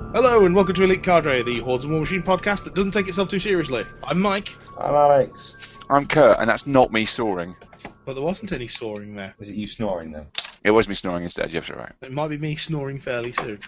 Hello and welcome to Elite Cadre, the Hordes of War Machine podcast that doesn't take itself too seriously. I'm Mike. I'm Alex. I'm Kurt, and that's not me snoring. But there wasn't any snoring there. Is it you snoring then? It was me snoring instead, you're right. It might be me snoring fairly soon.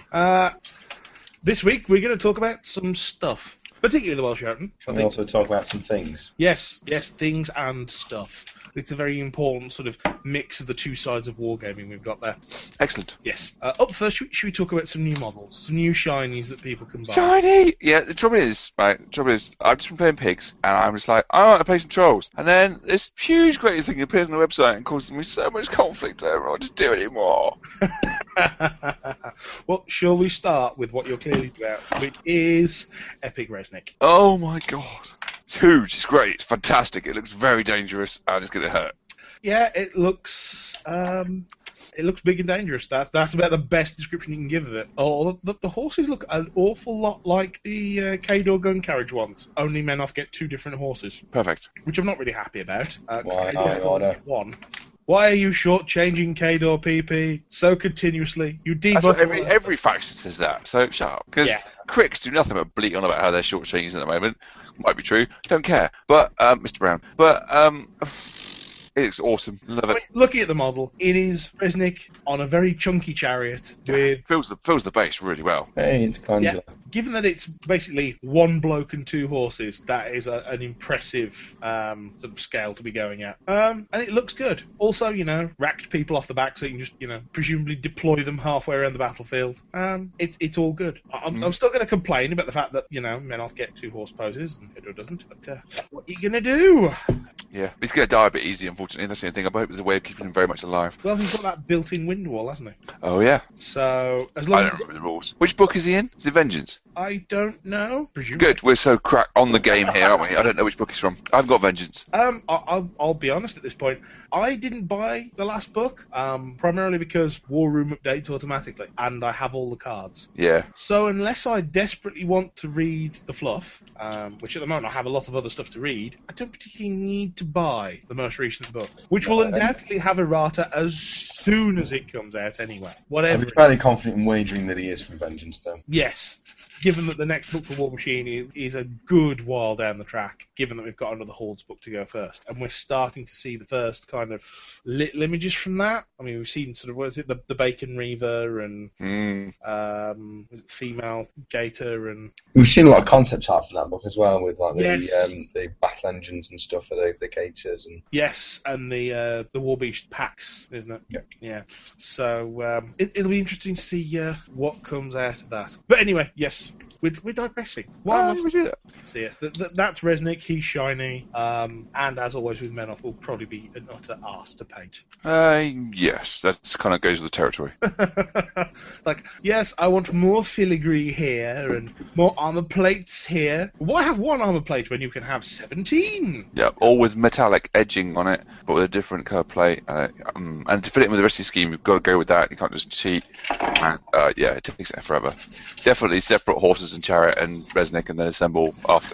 This week we're going to talk about some stuff, particularly the Welsh Houghton. Can we also talk about some things? Yes, things and stuff. It's a very important sort of mix of the two sides of wargaming we've got there. Excellent. Yes. Up first, should we talk about some new models, some new shinies that people can buy? Shiny! Yeah, the trouble is, I've just been playing pigs, and I'm just like, I want to play some trolls. And then this huge great thing appears on the website and causes me so much conflict, I don't know what to do anymore. Well, shall we start with what you're clearly about, which is Epic Resnick? Oh my god. It's huge, it's great, it's fantastic, it looks very dangerous, and it's going to hurt. Yeah, it looks big and dangerous. That's about the best description you can give of it. Oh, the horses look an awful lot like the Kador gun carriage ones. Only Menoth get two different horses. Perfect. Which I'm not really happy about. Why? One. Why are you shortchanging Kador PP so continuously? You That's debuff what every faction says that, so shut up. Because Yeah. Cricks do nothing but bleat on about how they're short-changing at the moment. Might be true, don't care. But, Mr. Brown, it looks awesome. Love I mean, it. looking at the model, it is Resnick on a very chunky chariot with. Fills the base really well. Hey, it's Conjure. Yeah. Given that it's basically one bloke and two horses, that is an impressive sort of scale to be going at. And it looks good. Also, racked people off the back so you can just, presumably deploy them halfway around the battlefield. It's all good. I'm still going to complain about the fact that, Menoth get two horse poses and Hydra doesn't. But what are you going to do? Yeah, he's going to die a bit easy, unfortunately. That's the only thing. I hope there's a way of keeping him very much alive. Well, he's got that built-in wind wall, hasn't he? Oh, yeah. So, as long I as... don't remember the rules. Which book is he in? Is it Vengeance? I don't know. Presumably. Good, we're so crack on the game here, aren't we? I don't know which book he's from. I haven't got Vengeance. I'll be honest at this point. I didn't buy the last book, primarily because War Room updates automatically, and I have all the cards. Yeah. So unless I desperately want to read the fluff, which at the moment I have a lot of other stuff to read, I don't particularly need to buy the most recent book, which will undoubtedly have errata as soon as it comes out anyway. Whatever. I'm fairly confident in wagering that he is from Vengeance, though. Yes. Given that the next book for War Machine is a good while down the track, given that we've got another Hordes book to go first, and we're starting to see the first kind of little images from that. I mean, we've seen sort of, what is it, the Bacon Reaver and was it female Gator and... We've seen a lot of concept art from that book as well, with like Yes. the battle engines and stuff for the Gators and... Yes, and the War Beast packs, isn't it? Yeah. Yeah. So it'll be interesting to see what comes out of that. But anyway, yes. We're digressing. Why would we do that? So yes, that's Resnick. He's shiny, and as always with Menoth, will probably be an utter arse to paint. Yes, that kind of goes with the territory. Like, yes, I want more filigree here and more armor plates here. Why have one armor plate when you can have 17? Yeah, all with metallic edging on it, but with a different colour plate. And to fit it in with the rest of the scheme, you've got to go with that. You can't just cheat. And, yeah, it takes forever. Definitely separate horses and chariot and Resnick, and then assemble after.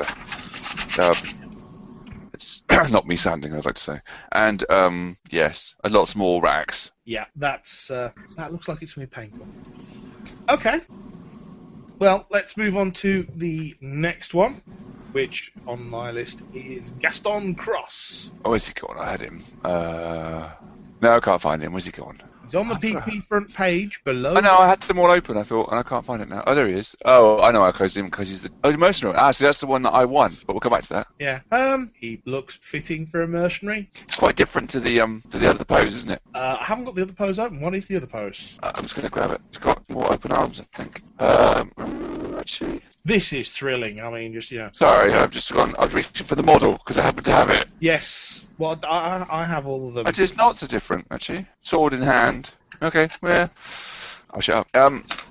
It's not me sanding, I'd like to say. And yes, a lot more racks. Yeah, that looks like it's going to be painful. Okay. Well, let's move on to the next one, which on my list is Gaston Cross. Oh, where's he gone? I had him. No, I can't find him. Where's he gone? He's on the PP front page below. I know, I had them all open, I thought, and I can't find it now. Oh, there he is. Oh, I know I closed him because he's the mercenary. So that's the one that I won, but we'll come back to that. Yeah. He looks fitting for a mercenary. It's quite different to the other pose, isn't it? I haven't got the other pose open. What is the other pose? I'm just going to grab it. It's got more open arms, I think. Actually... This is thrilling. I mean, just, Sorry, I've just gone... I was reaching for the model, because I happen to have it. Yes. Well, I have all of them. Actually, it's not so different, actually. Sword in hand. Okay, yeah. I'll shut up.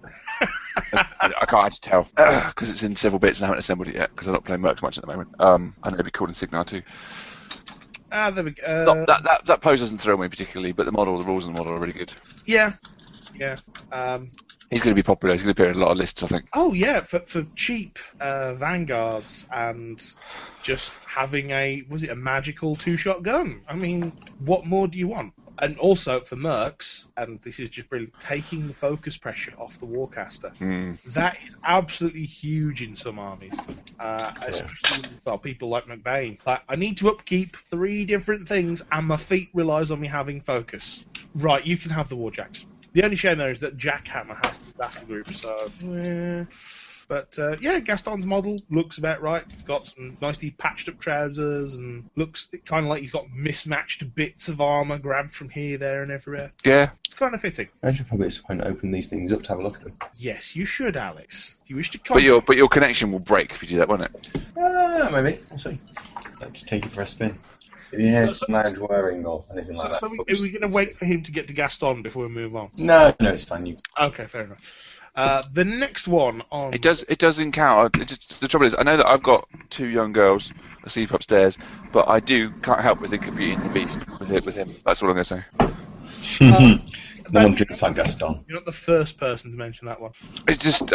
I can't actually tell, because it's in several bits and I haven't assembled it yet, because I'm not playing Mercs much at the moment. I know it'd be called in Signar too. There we go. That pose doesn't thrill me particularly, but the rules of the model are really good. Yeah. He He's going to be popular. He's going to appear in a lot of lists, I think. Oh yeah, for cheap vanguards and just having a magical 2-shot gun. I mean, what more do you want? And also for mercs, and this is just really taking the focus pressure off the Warcaster. That is absolutely huge in some armies, especially people like McBain. Like, I need to upkeep 3 different things, and my feet relies on me having focus. Right, you can have the Warjacks. The only shame there is that Jackhammer has the battle group, so. But yeah, Gaston's model looks about right. It's got some nicely patched up trousers and looks kind of like he's got mismatched bits of armour grabbed from here, there, and everywhere. Yeah. It's kind of fitting. I should probably at some point open these things up to have a look at them. Yes, you should, Alex. If you wish to But your connection will break if you do that, won't it? Maybe. We'll see. Let's take it for a spin. If you hear some loud whirring or anything like that. So are we going to wait for him to get to Gaston before we move on? No, it's fine. Okay, fair enough. The next one on... It does encounter... the trouble is, I know that I've got 2 young girls asleep upstairs, but I can't help but think of Beauty and the Beast with him. That's all I'm going to say. No one drinks like Gaston. You're not the first person to mention that one. It's just...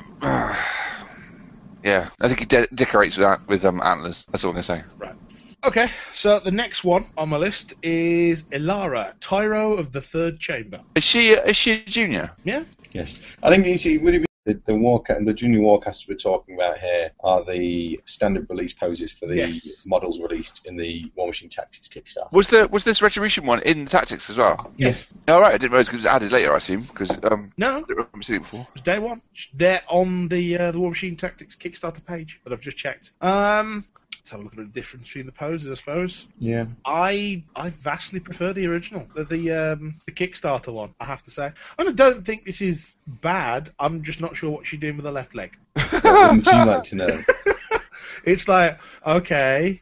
yeah, I think he decorates with antlers. That's all I'm going to say. Right. Okay, so the next one on my list is Elara, Tyro of the Third Chamber. Is she a junior? Yeah? Yes. I think would it be the junior Warcasters we're talking about here are the standard release poses for the models released in the War Machine Tactics Kickstarter. Was this Retribution one in Tactics as well? Yes. All right, I didn't realise it was added later, I assume, because no, I didn't remember seeing it before. It was day one. They're on the War Machine Tactics Kickstarter page that I've just checked. Let's have a look at the difference between the poses, I suppose. Yeah. I vastly prefer the original, the Kickstarter one, I have to say. And I don't think this is bad. I'm just not sure what she's doing with her left leg. What would you like to know? It's like, okay,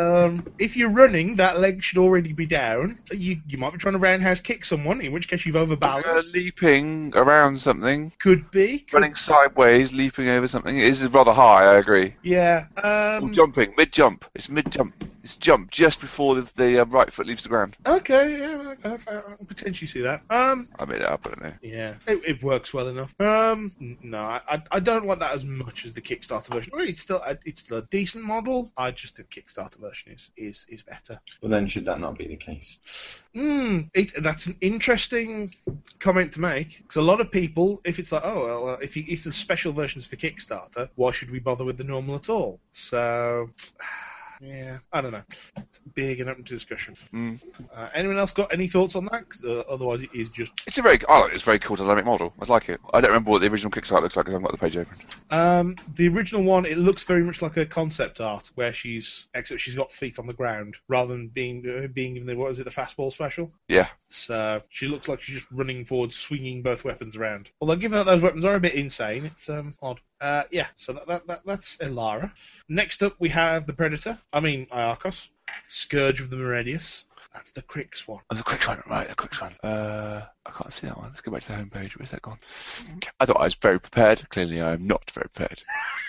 if you're running, that leg should already be down. You might be trying to roundhouse kick someone, in which case you've overbalanced. Leaping around something. Could be. Running sideways, leaping over something. It is rather high, I agree. Yeah. Or jumping, mid-jump. It's mid-jump. It's jump just before the right foot leaves the ground. Okay, yeah, I can potentially see that. I made it up, I don't know. Yeah, it works well enough. No, I don't want that as much as the Kickstarter version. Well, it's still a decent model. I just think Kickstarter version is better. Well, then should that not be the case? That's an interesting comment to make, because a lot of people, if it's like, oh well, if the special version's for Kickstarter, why should we bother with the normal at all? So. Yeah, I don't know. It's big and open to discussion. Anyone else got any thoughts on that? 'Cause, otherwise, it is just. It's a very cool dynamic model. I like it. I don't remember what the original Kickstarter looks like because I haven't got the page open. The original one, it looks very much like a concept art where except she's got feet on the ground rather than being in the the fastball special. Yeah. So she looks like she's just running forward, swinging both weapons around. Although, given that those weapons are a bit insane, it's odd. Yeah, so that's Elara. Next up, we have the Predator. Iarkos. Scourge of the Meridius. That's the Crix one. Oh, the Crix one, right, the Crix one. I can't see that one. Let's go back to the homepage. Where's that gone? I thought I was very prepared. Clearly, I am not very prepared.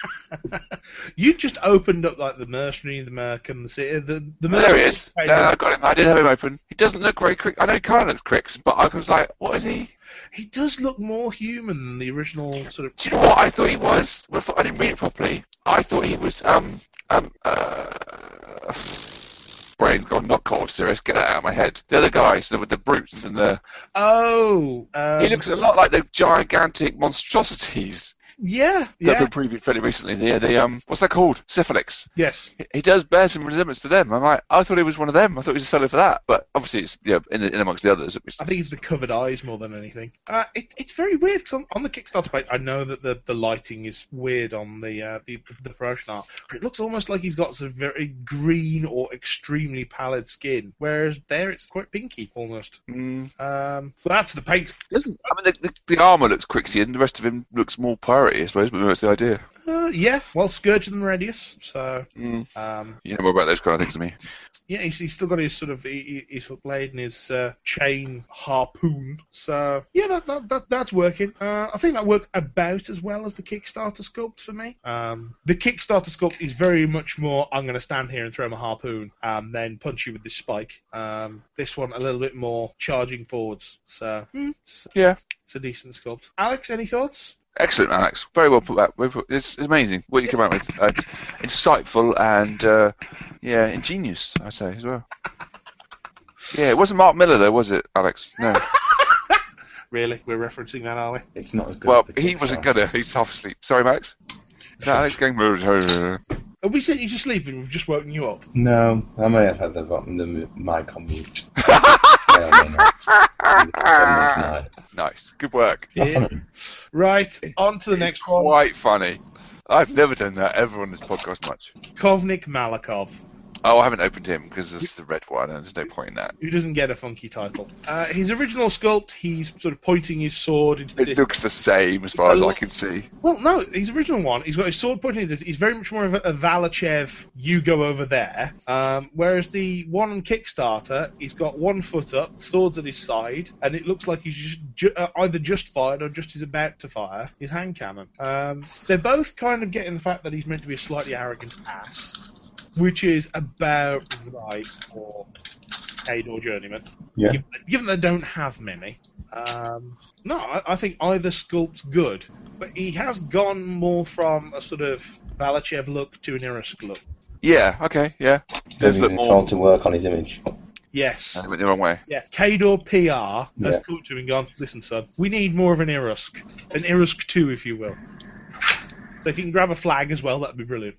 You just opened up like the Mercenary, the Merc, and the There he is. No, I got him. I did have him open. He doesn't look very Crix. I know he kind of looks Crix, but I was like, what is he? He does look more human than the original sort of. Do you know what I thought he was? Well, I didn't read it properly. I thought he was brain gone not Cold Serious. Get that out of my head. The other guy, so with the brutes and the. He looks a lot like the gigantic monstrosities. Yeah. That have been previewed fairly recently. The what's that called? Syphilis. Yes. He does bear some resemblance to them. I'm like, I thought he was one of them. I thought he was a seller for that. But obviously, it's in amongst the others. I think it's the covered eyes more than anything. It's very weird because on the Kickstarter page, I know that the lighting is weird on the promotion art, but it looks almost like he's got some very green or extremely pallid skin, whereas there it's quite pinky almost. But that's the paint. The armour looks Crixy, and the rest of him looks more pirate. I suppose, but that's the idea. Yeah, well, Scourge and Radius. So, You know more about those kind of things than me. yeah, he's still got his sort of his hook blade and his chain harpoon. So, yeah, that's working. I think that worked about as well as the Kickstarter sculpt for me. The Kickstarter sculpt is very much more, I'm going to stand here and throw my harpoon and then punch you with this spike. This one a little bit more charging forwards. So, Yeah. it's a decent sculpt. Alex, any thoughts? Excellent, Alex. Very well put back. It's amazing what you come out with. Insightful and, ingenious, I'd say, as well. Yeah, it wasn't Mark Miller, though, was it, Alex? No. Really? We're referencing that, are we? It's not as good. Well, as the he wasn't Kickstarter. gonna. He's half asleep. Sorry, Max. No, Alex going... Have we sent you to sleep and we've just woken you up? No, I may have had the mic on mute. May or may not. Tonight. Nice. Good work. Yeah. Right, on to the next one. Quite funny. I've never done that ever on this podcast much. Kovnik Malakov, Oh, I haven't opened him because it's the red one and there's no point in that. who doesn't get a funky title. His original sculpt, he's sort of pointing his sword into the It looks the same as far as I can see. Well, no, his original one, he's got his sword pointing at this. He's very much more of a Valachev, you go over there. Whereas the one on Kickstarter, he's got 1 foot up, swords at his side, and it looks like he's either just fired or just is about to fire his hand cannon. They're both kind of getting the fact that he's meant to be a slightly arrogant ass, which is about right for Cador Journeyman. Yeah. Given they don't have many. No, I think either sculpt's good, but he has gone more from a sort of Valachev look to an Irusk look. Yeah, okay, yeah. Does look Maybe more... trying to work on his image. Yes. I went the wrong way. Yeah, Cador PR has Yeah. talked to him and gone, listen, son, we need more of an Irusk. An Irusk 2, if you will. So if you can grab a flag as well, that'd be brilliant.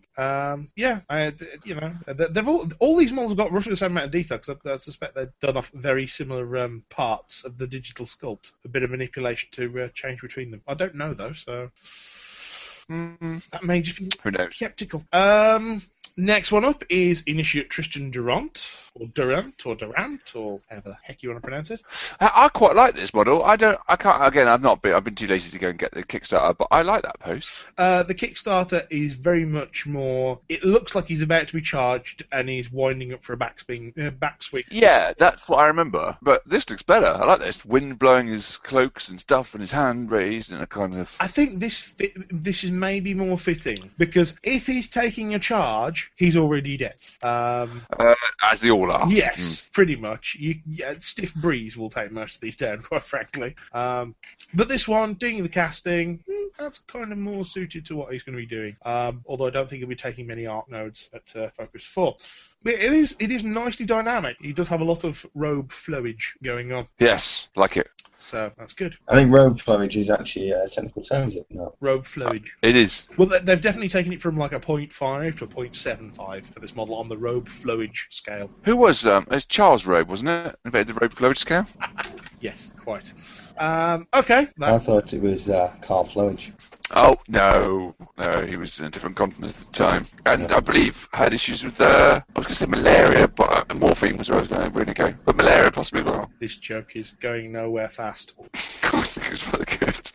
They've all these models have got roughly the same amount of detail, because I suspect they've done off very similar parts of the digital sculpt. A bit of manipulation to change between them. I don't know, though, so that may just be Who knows? skeptical. Next one up is Initiate Tristan Durant, or Durant, or however the heck you want to pronounce it. I quite like this model. I've been too lazy to go and get the Kickstarter, but I like that post. The Kickstarter is very much more. It looks like he's about to be charged, and he's winding up for a backswing. Yeah, that's what I remember. But this looks better. I like this. Wind blowing his cloaks and stuff, and his hand raised in a kind of... I think this is maybe more fitting, because if he's taking a charge, he's already dead. As they all are. Yes, pretty much. Stiff breeze will take most of these down, quite frankly. But this one, doing the casting, that's kind of more suited to what he's going to be doing. Although I don't think he'll be taking many arc nodes at Focus 4. But it is nicely dynamic. He does have a lot of robe flowage going on. Yes, like it. So that's good. I think robe flowage is actually a technical term, is it not? Robe flowage. It is. Well, they've definitely taken it from like a 0.5 to a 0.75 for this model on the robe flowage scale. Who was... it's Charles Robe, wasn't it? Invented the robe flowage scale? Yes, quite. Okay. I thought it was Carl Flowage. Oh, no, he was in a different continent at the time. And I believe had issues with, I was going to say malaria, but morphine was where I was going to really go. But malaria possibly as well. This joke is going nowhere fast. God, it was really good.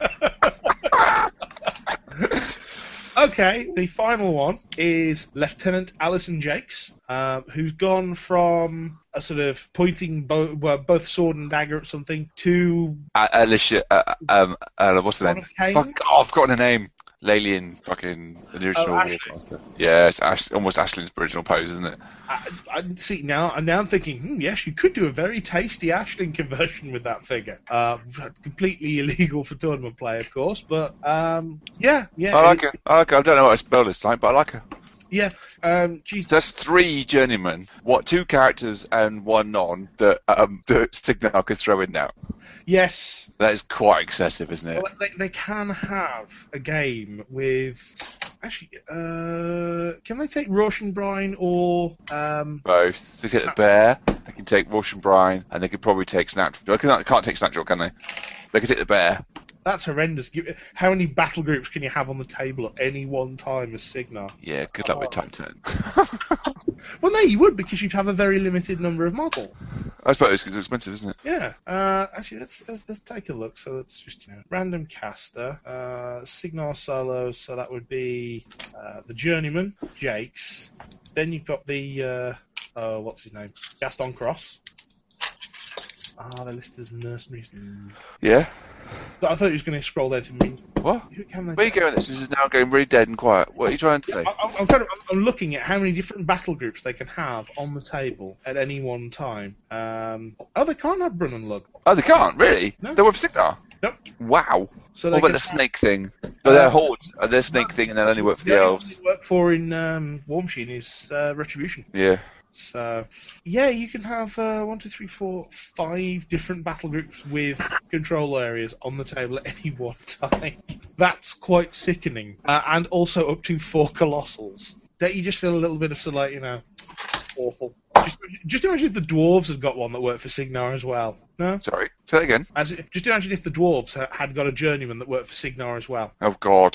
Okay, the final one is Lieutenant Alison Jakes, who's gone from a sort of pointing both sword and dagger at something to... Alicia, what's the name? Kane? Fuck, I've forgotten her name. Lalian, fucking the original. Ashley. Yeah, it's almost Ashlyn's original pose, isn't it? I see now. I'm thinking, yes, you could do a very tasty Ashlyn conversion with that figure. Completely illegal for tournament play, of course, but yeah. I like her. I don't know what I spell this time, but I like her. Yeah, geez. That's 3 journeymen. 2 characters and 1 non that Signal could throw in now. Yes. That is quite excessive, isn't it? Well, they can have a game with... Actually, can they take Rauschenbrine or... Both. They take the bear, they can take Rauschenbrine, and they could probably take Snapdragon. They can't take Snapdragon, can they? They can take the bear, That's horrendous. How many battle groups can you have on the table at any one time as Signar? Yeah, good luck with time turn. Well, no, you would, because you'd have a very limited number of models. I suppose because it's expensive, isn't it? Yeah. Actually, let's take a look. So let's just random caster, Signar solos. So that would be the Journeyman, Jake's. Then you've got the what's his name? Gaston Cross. They're listed as mercenaries. Yeah. So I thought he was going to scroll down to me. What? Who can they Where are you going? This is now going really dead and quiet. What are you trying to say? I'm looking at how many different battle groups they can have on the table at any one time. They can't have Brun and Lug. Oh, they can't really. No. They work for Signar. Nope. Wow. So What about the snake thing? But they're hordes. Their snake thing, and they'll only work for the elves. They work for in War Machine is Retribution. Yeah. So, yeah, you can have 1, 2, 3, 4, 5 different battle groups with control areas on the table at any one time. That's quite sickening. And also up to 4 Colossals. Don't you just feel a little bit of sort of like, awful? Just imagine if the Dwarves had got one that worked for Signar as well. No? Sorry. Say that again. Just imagine if the Dwarves had got a Journeyman that worked for Signar as well. Oh, God.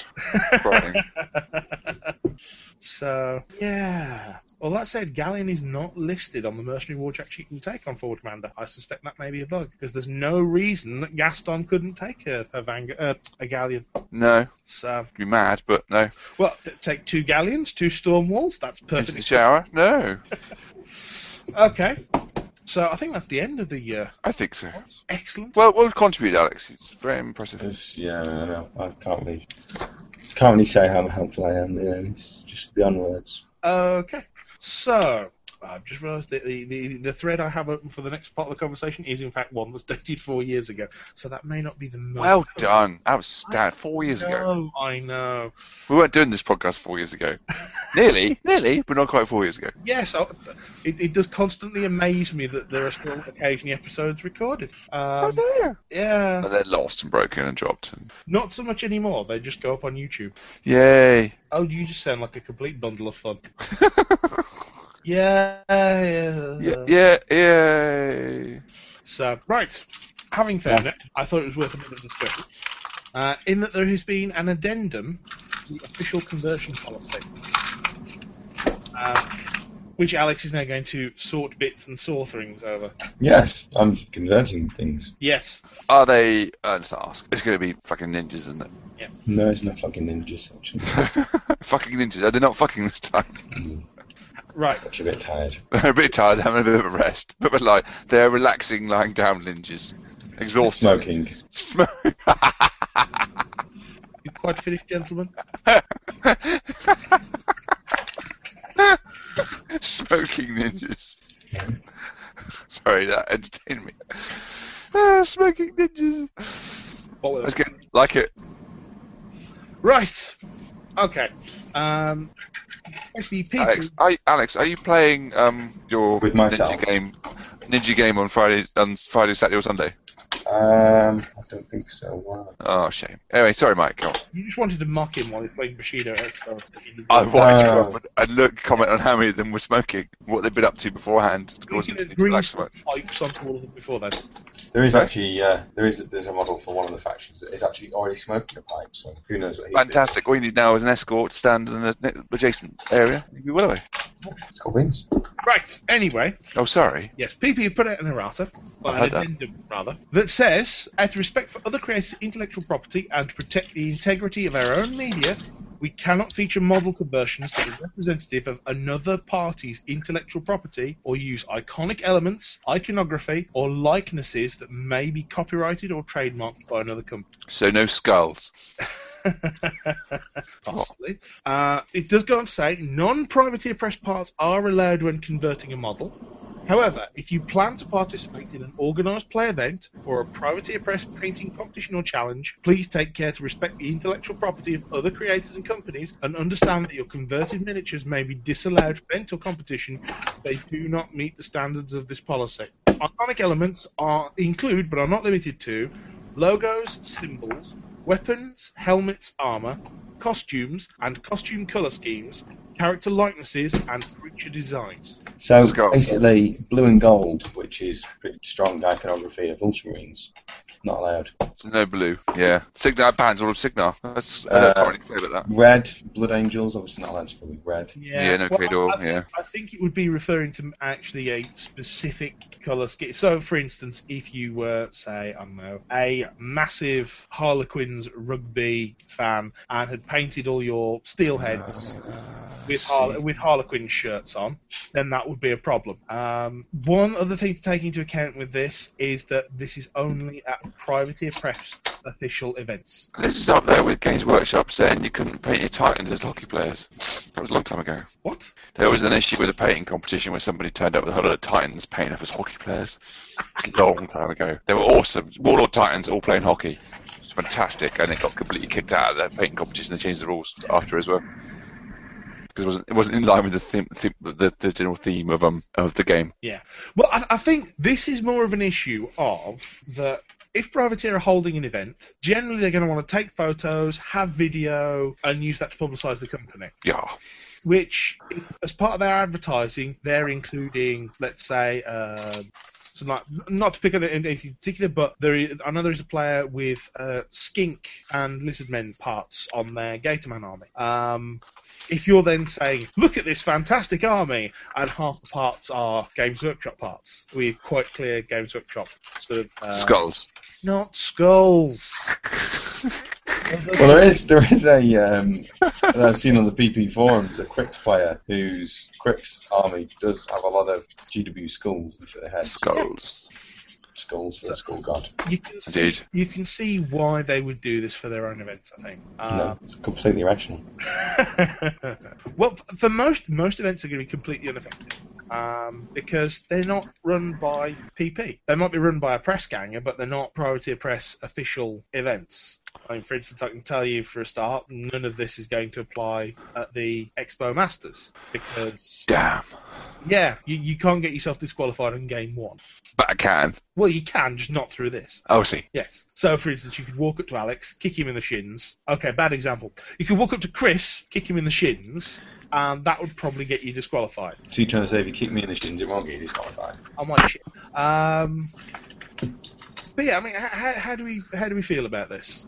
So, yeah. Well, that said, Galleon is not listed on the Mercenary War Jack you can take on Forward Commander. I suspect that may be a bug, because there's no reason that Gaston couldn't take a Galleon. No. So, Be mad, but no. Well, take 2 Galleons, 2 Storm Walls. That's Into perfect. the shower? No. Okay. So, I think that's the end of the... I think so. Excellent. Well, we've contributed, Alex. It's very impressive. Yeah, I know. I can't really say how helpful I am. It's just beyond words. Okay. So, I've just realised that the thread I have open for the next part of the conversation is in fact one that's dated 4 years ago. So that may not be the most... Well done. Outstanding. 4 years ago. I know. We weren't doing this podcast 4 years ago. Nearly, but not quite 4 years ago. Yes, it does constantly amaze me that there are still occasionally episodes recorded. Oh, there. Yeah. And they're lost and broken and dropped. Not so much anymore. They just go up on YouTube. Yay. Oh, you just sound like a complete bundle of fun. Yeah. Yay. So, right. Having found it, I thought it was worth a bit of discussion. In that there has been an addendum to the official conversion policy, which Alex is now going to sort bits and saw things over. Yes, I'm converting things. Yes. Are they... let's ask. It's going to be fucking ninjas, isn't it? Yeah. No, it's not fucking ninjas, actually. Fucking ninjas. Are they not fucking this time? Right. I'm a bit tired. They're a bit tired, having a bit of a rest. But like, they're relaxing, lying down ninjas. Exhausted. Smoking. You quite finished, gentlemen? Smoking ninjas. Sorry, that entertained me. Smoking ninjas. That's good. Like it. Right. Okay. Actually, people... Alex, are you playing your With myself? Ninja game on Friday, Saturday, or Sunday? I don't think so. Wow. Oh, shame. Anyway, sorry, Mike. Go on. You just wanted to mock him while he's playing Bushido. I wanted to go up and comment on how many of them were smoking, what they'd been up to beforehand. Pipes onto all of them before then. There is actually there's a model for one of the factions that is actually already smoking a pipe. So who knows what he's Fantastic. All you need now is an escort to stand in an adjacent area. You'll be well away. It's called wings. Right. Anyway. Oh, sorry. Yes. PP put out an errata, an addendum rather, that says, out of respect for other creators' intellectual property and to protect the integrity of our own media, we cannot feature model conversions that are representative of another party's intellectual property or use iconic elements, iconography, or likenesses that may be copyrighted or trademarked by another company. So no skulls. Possibly. It does go on to say non-privateer press parts are allowed when converting a model. However, if you plan to participate in an organised play event or a privateer press painting competition or challenge, please take care to respect the intellectual property of other creators and companies and understand that your converted miniatures may be disallowed for event or competition if they do not meet the standards of this policy. Iconic elements include, but are not limited to, logos, symbols, weapons, helmets, armour, costumes and costume colour schemes, character likenesses and creature designs. So basically, blue and gold, which is pretty strong iconography of Ultramarines, Not allowed. So no blue. Yeah. Signar bans all of Signar. That's, I can't really play about that. Red, Blood Angels, obviously not allowed to go with red. Yeah, no Cador, I think it would be referring to actually a specific colour scheme. So, for instance, if you were, say, I don't know, a massive Harlequins rugby fan and had painted all your steelheads with Harlequin shirts on, then that would be a problem. One other thing to take into account with this is that this is only at privateer press official events. This is up there with Games Workshop saying you couldn't paint your Titans as hockey players. That was a long time ago. What? There was an issue with a painting competition where somebody turned up with a lot of Titans painted up as hockey players. A long time ago. They were awesome. Warlord Titans all playing hockey. It was fantastic, and it got completely kicked out of the painting competition. They changed the rules after as well. Because it wasn't in line with the general theme of the game. Yeah. Well, I think this is more of an issue of that. If Privateer are holding an event, generally they're going to want to take photos, have video, and use that to publicise the company. Yeah. Which, as part of their advertising, they're including, let's say, so not to pick on anything particular, but I know there is a player with skink and lizardmen parts on their Gatorman army. If you're then saying, look at this fantastic army, and half the parts are Games Workshop parts, with quite clear Games Workshop sort of... skulls. Not skulls. Well, there is a that I've seen on the PP forums, a Crix player whose Crix army does have a lot of GW skulls instead of heads. Skulls for the skull god. You can see why they would do this for their own events, I think. No, it's completely irrational. Well, for most events are going to be completely unaffected. Because they're not run by PP. They might be run by a press ganger, but they're not Privateer Press official events. I mean, for instance, I can tell you for a start, none of this is going to apply at the Expo Masters because... Damn. Yeah, you can't get yourself disqualified on game one. But I can. Well, you can, just not through this. Oh, see. Yes. So, for instance, you could walk up to Alex, kick him in the shins. Okay, bad example. You could walk up to Chris, kick him in the shins, and that would probably get you disqualified. So you're trying to say if you kick me in the shins, it won't get you disqualified? I might shit. But yeah, I mean, how do we feel about this?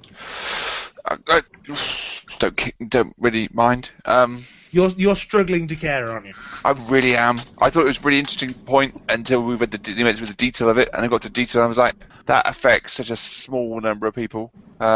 I don't really mind. You're struggling to care, aren't you? I really am. I thought it was a really interesting point until we read the events with the detail of it, and I got to detail and I was like, that affects such a small number of people.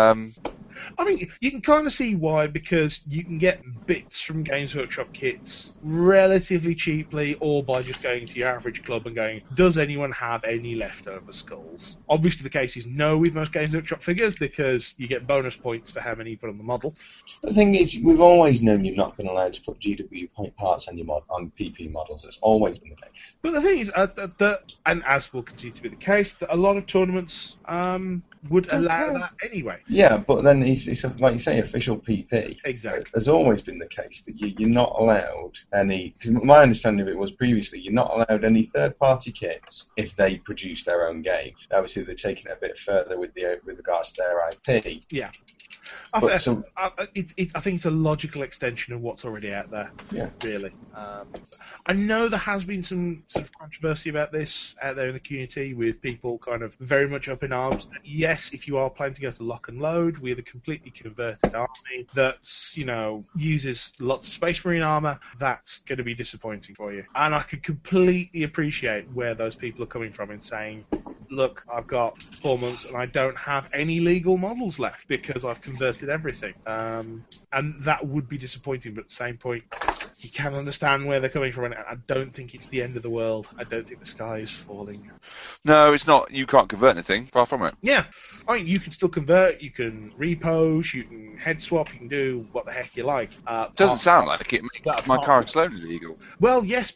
I mean, you can kind of see why, because you can get bits from Games Workshop kits relatively cheaply, or by just going to your average club and going, does anyone have any leftover skulls? Obviously the case is no with most Games Workshop figures, because you get bonus points for how many you put on the model. The thing is, we've always known you've not been allowed to put GW parts on on PP models. That's always been the case. But the thing is, and as will continue to be the case, that a lot of tournaments would allow that anyway. Yeah, but then it's like you say, official PP. Exactly. Has always been the case that you're not allowed any. Because my understanding of it was previously you're not allowed any third-party kits if they produce their own game. Obviously, they're taking it a bit further with regards to their IP. Yeah. I think it's a logical extension of what's already out there. Yeah. Really. I know there has been some sort of controversy about this out there in the community, with people kind of very much up in arms. Yes, if you are planning to go to Lock and Load with a completely converted army that's, uses lots of Space Marine armor, that's going to be disappointing for you. And I could completely appreciate where those people are coming from in saying, look, I've got 4 months and I don't have any legal models left because I've converted everything. And that would be disappointing, but at the same point, you can understand where they're coming from, and I don't think it's the end of the world. I don't think the sky is falling. No, it's not. You can't convert anything. Far from it. Yeah. I mean, you can still convert, you can repose, you can head swap, you can do what the heck you like. It doesn't sound like it makes my car slowly illegal. Well, yes,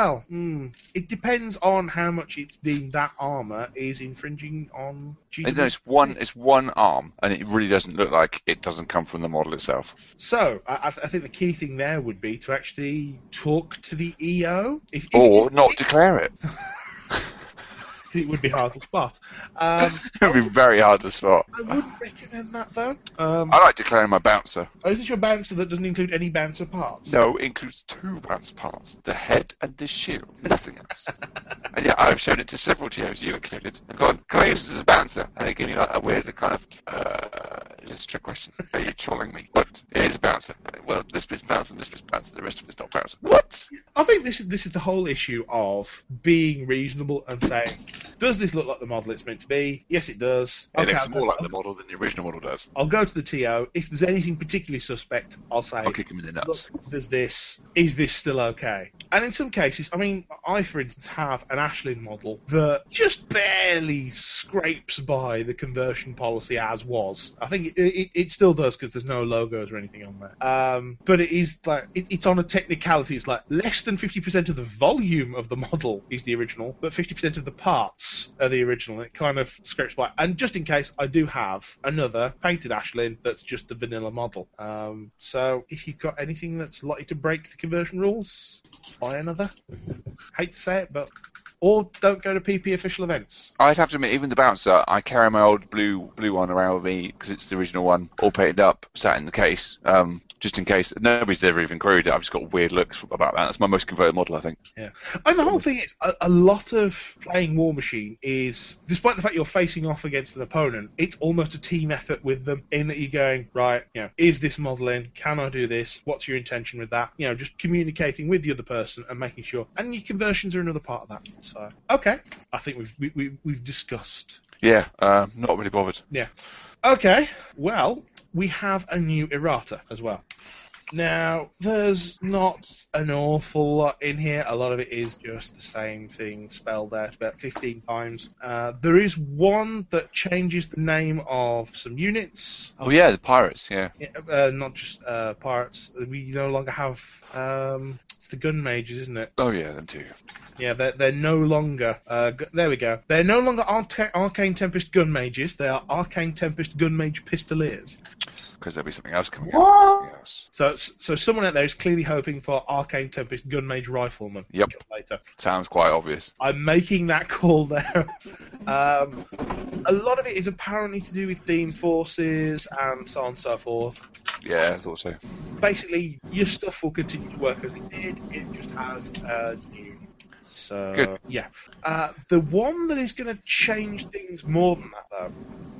it depends on how much it's deemed that armour is infringing on GW. No, it's one arm, and it really doesn't look like it doesn't come from the model itself. So, I think the key thing there would be to actually talk to the EO. Or not declare it. because it would be hard to spot. It would be very hard to spot. I wouldn't recommend that, though. I like declaring my bouncer. Oh, is this your bouncer that doesn't include any bouncer parts? No, it includes 2 bouncer parts. The head and the shield. Nothing else. And yeah, I've shown it to several TOs, you included. And gone, can I use this as a bouncer? And they give me like a weird kind of, it's a trick question. Are you trolling me? What? It is a bouncer. Well, this bit's bouncer, this bit's bouncer, the rest of it's not bouncer. What? I think this is the whole issue of being reasonable and saying, does this look like the model it's meant to be? Yes, it does. It looks more like the model than the original model does. I'll go to the TO. If there's anything particularly suspect, I'll say, I'll kick him in the nuts. Look, there's this. Is this still okay? And in some cases, I mean, I, for instance, have an Ashlyn model that just barely scrapes by the conversion policy as was. I think it still does because there's no logos or anything on there. But it is like, it's on a technicality. It's like less than 50% of the volume of the model is the original, but 50% of the parts are the original. It kind of scrapes by. And just in case, I do have another painted Ashlyn that's just the vanilla model. So if you've got anything that's likely to break the conversion rules, buy another. Hate to say it, but... Or don't go to PP official events. I'd have to admit, even the bouncer, I carry my old blue one around with me because it's the original one, all painted up, sat in the case, just in case. Nobody's ever even queried it. I've just got weird looks about that. That's my most converted model, I think. Yeah. And the whole thing is, a lot of playing War Machine is, despite the fact you're facing off against an opponent, it's almost a team effort with them, in that you're going, right, is this model in? Can I do this? What's your intention with that? Just communicating with the other person and making sure. And your conversions are another part of that. So, okay. I think we've discussed. Yeah, not really bothered. Yeah. Okay, well, we have a new errata as well. Now, there's not an awful lot in here. A lot of it is just the same thing spelled out about 15 times. There is one that changes the name of some units. Oh, yeah, the pirates, yeah. Not just pirates. We no longer have... it's the gun mages, isn't it? Oh, yeah, them too. Yeah, they're no longer... there we go. They're no longer Arcane Tempest gun mages. They are Arcane Tempest gun mage pistoliers. Because there'll be something else coming out. So someone out there is clearly hoping for Arcane Tempest gun mage rifleman. Yep. Later. Sounds quite obvious. I'm making that call there. A lot of it is apparently to do with theme forces and so on and so forth. Yeah, I thought so. Basically, your stuff will continue to work as it did. It just has a new. So, good. Yeah. The one that is going to change things more than that, though,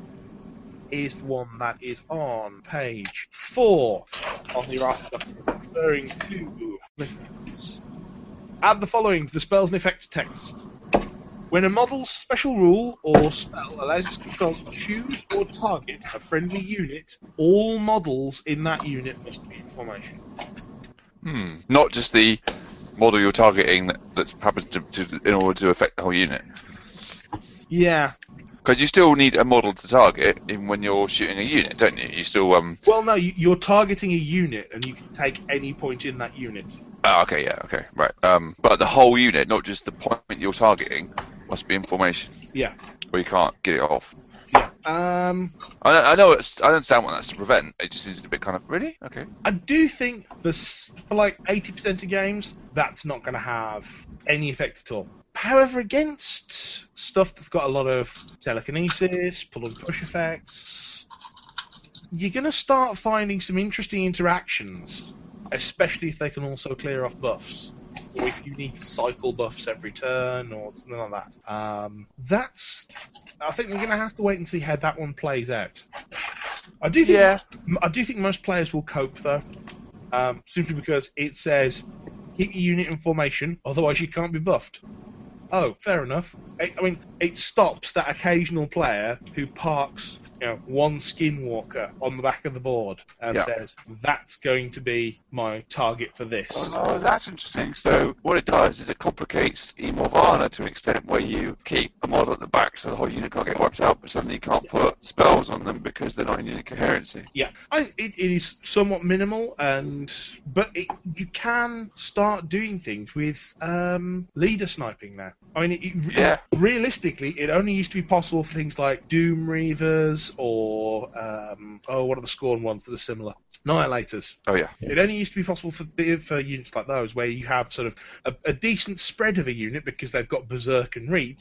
is the one that is on page 4 of the errata document, referring to this. Add the following to the spells and effects text. When a model's special rule or spell allows its controller to choose or target a friendly unit, all models in that unit must be in formation. Not just the model you're targeting that happens to in order to affect the whole unit. Yeah. Because you still need a model to target even when you're shooting a unit, don't you? You still Well, no, you're targeting a unit, and you can take any point in that unit. Okay, yeah, okay, right. But the whole unit, not just the point you're targeting, must be in formation. Yeah. Or you can't get it off. Yeah. I know. I understand what that's to prevent. It just seems a bit kind of really okay. I do think for like 80% of games, that's not going to have any effect at all. However, against stuff that's got a lot of telekinesis, pull and push effects, you're going to start finding some interesting interactions, especially if they can also clear off buffs, or if you need to cycle buffs every turn, or something like that. I think we're going to have to wait and see how that one plays out. I do think most players will cope, though, simply because it says, keep your unit in formation, otherwise you can't be buffed. Oh, fair enough. I mean, it stops that occasional player who parks, one skinwalker on the back of the board and says, that's going to be my target for this. Oh, that's interesting. So what it does is it complicates Morvana to an extent where you keep a model at the back so the whole unit can't get wiped out, but suddenly you can't put spells on them because they're not in unit coherency. Yeah, it is somewhat minimal, but you can start doing things with leader sniping now. I mean, realistically, it only used to be possible for things like Doom Reavers or what are the Scorn ones that are similar? Annihilators. Oh yeah. It only used to be possible for units like those where you have sort of a decent spread of a unit because they've got Berserk and Reach,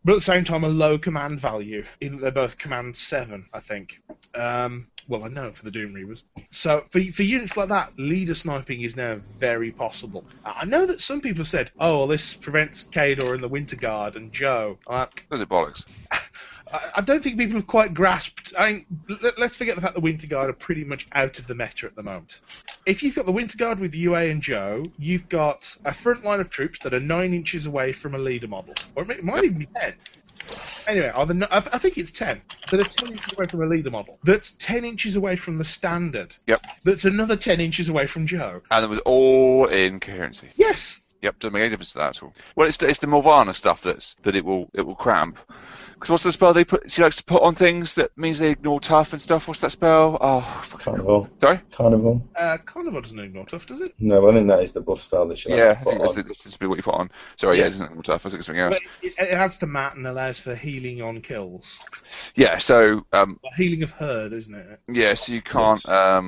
but at the same time a low command value, in that they're both command 7, I think. Well, I know for the Doom Reavers. So for units like that, leader sniping is now very possible. I know that some people said, oh, well, this prevents Kador and the Winter Guard and Joe. Does it bollocks? I don't think people have quite grasped. I mean, let's forget the fact the Winter Guard are pretty much out of the meta at the moment. If you've got the Winter Guard with UA and Joe, you've got a front line of troops that are 9 inches away from a leader model. Or it might even be 10. Anyway, I think it's 10. That are 10 inches away from a leader model. That's 10 inches away from the standard. Yep. That's another 10 inches away from Joe. And it was all in coherency. Yes. Yep, doesn't make any difference to that at all. Well, it's the Morvana stuff that it will cramp. Because what's the spell they put? She likes to put on things that means they ignore tough and stuff. What's that spell? Oh, Carnival. Sorry? Carnival. Carnival doesn't ignore tough, does it? No, I think that is the buff spell that she likes to I put think on. that's what you put on. Sorry, it doesn't ignore tough. I was thinking something else. But it adds to mat and allows for healing on kills. Yeah, so Healing of herd, isn't it? yeah, so you can't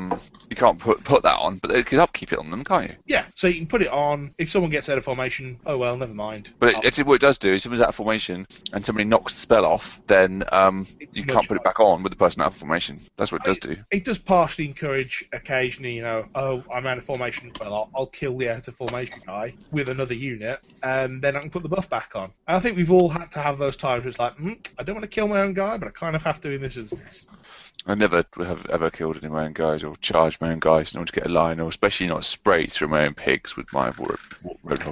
put that on, but it could upkeep it on them, can't you? Yeah, so you can put it on. If someone gets out of formation, oh well, never mind. But what it does do is, if someone's out of formation and somebody knocks the spell off, then you can't put it back on with the person out of formation. That's what it does do. It does partially encourage occasionally, oh, I'm out of formation. Well, I'll kill the out of formation guy with another unit, and then I can put the buff back on. And I think we've all had to have those times where it's like, I don't want to kill my own guy, but I kind of have to in this instance. I never have ever killed any of my own guys or charged my own guys in order to get a line, or especially not sprayed through my own pigs with my Roadhog.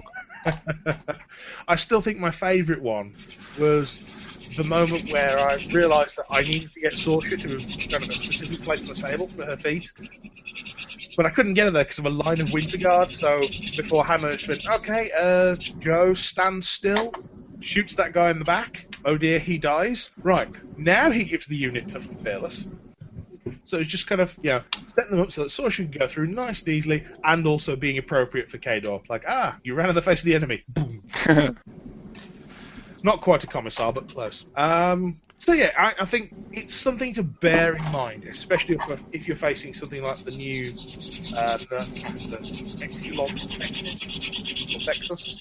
I still think my favourite one was the moment where I realised that I needed to get Sorcerer to kind of a specific place on the table for her feet. But I couldn't get her there because of a line of Winter Guard, so before Hammer just went, okay, Joe, stand still, shoots that guy in the back. Oh dear, he dies. Right, now he gives the unit Tough and Fearless. So it's just kind of, setting them up so that Sorcerer can go through nice and easily, and also being appropriate for Kador. Like, you ran in the face of the enemy. Boom. It's not quite a commissar, but close. So yeah, I think it's something to bear in mind, especially if you're facing something like the new Texas.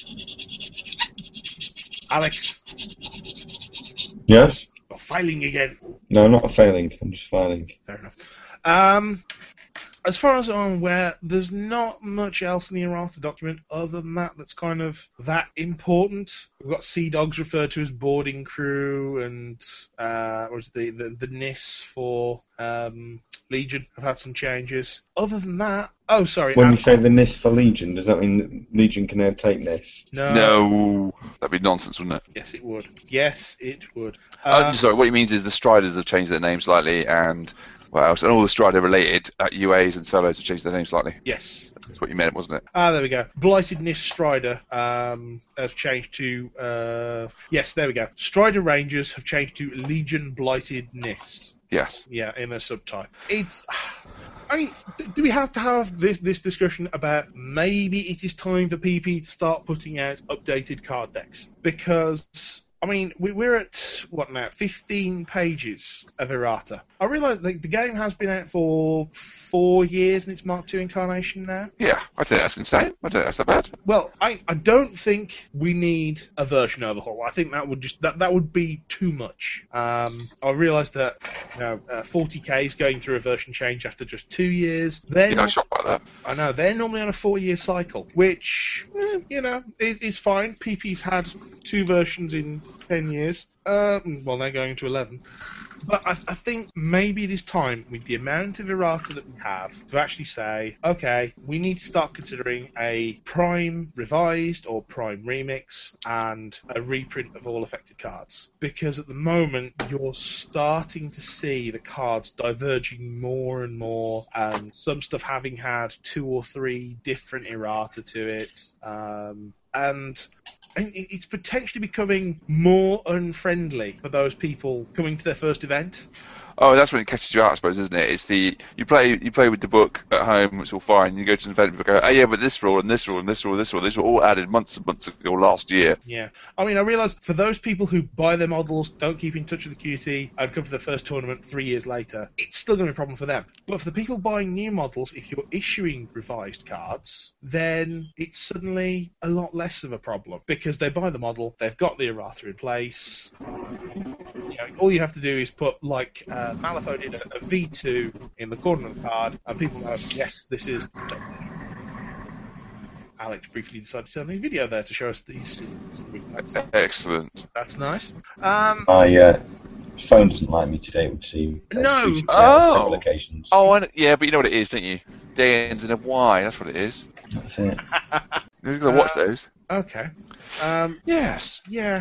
Alex. Yes? You're failing again. No, I'm not failing. I'm just filing. Fair enough. As far as I'm aware, there's not much else in the errata document other than that's kind of that important. We've got Sea Dogs referred to as boarding crew, and the NIS for Legion have had some changes. Other than that, oh sorry. When you say the NIS for Legion, does that mean that Legion can now take NIS? No, that'd be nonsense, wouldn't it? Yes, it would. Yes, it would. Sorry, what he means is the Striders have changed their name slightly, and what else? And all the Strider-related UAs and solos have changed their name slightly. Yes. That's what you meant, wasn't it? There we go. Blighted NIS Strider has changed to... yes, there we go. Strider Rangers have changed to Legion Blighted NIS. Yes. Yeah, in their subtype. It's... I mean, do we have to have this discussion about maybe it is time for PP to start putting out updated card decks? Because... I mean, we're at, 15 pages of errata. I realise the game has been out for 4 years in its Mark II incarnation now. Yeah, I think that's insane. I don't think that's that bad. Well, I don't think we need a version overhaul. I think that would just that would be too much. I realise that 40k is going through a version change after just 2 years. I'm shocked by that. I know, they're normally on a 4-year cycle, which, is fine. PP's had 2 versions in 10 years. Well, they're going to 11. But I think maybe it is time, with the amount of errata that we have, to actually say, okay, we need to start considering a Prime Revised or Prime Remix and a reprint of all affected cards. Because at the moment, you're starting to see the cards diverging more and more, and some stuff having had 2 or 3 different errata to it. And it's potentially becoming more unfriendly for those people coming to their first event. Oh, that's when it catches you out, I suppose, isn't it? It's you play with the book at home, it's all fine. You go to an event, and go, oh yeah, but this rule and this rule and this rule and this rule, these were all added months and months ago last year. Yeah, I mean, I realise for those people who buy their models, don't keep in touch with the community, and come to their first tournament 3 years later, it's still going to be a problem for them. But for the people buying new models, if you're issuing revised cards, then it's suddenly a lot less of a problem because they buy the model, they've got the errata in place. You know, all you have to do is put, like, Malifaux did, a V2 in the corner of the card, and people know, yes, this is... Alex briefly decided to turn the video there to show us these. Excellent. That's nice. My phone doesn't like me today, it would seem. No! On several occasions. Oh, yeah, but you know what it is, don't you? Day ends in a Y, that's what it is. That's it. You're going to watch those. Okay. Yes. Yeah.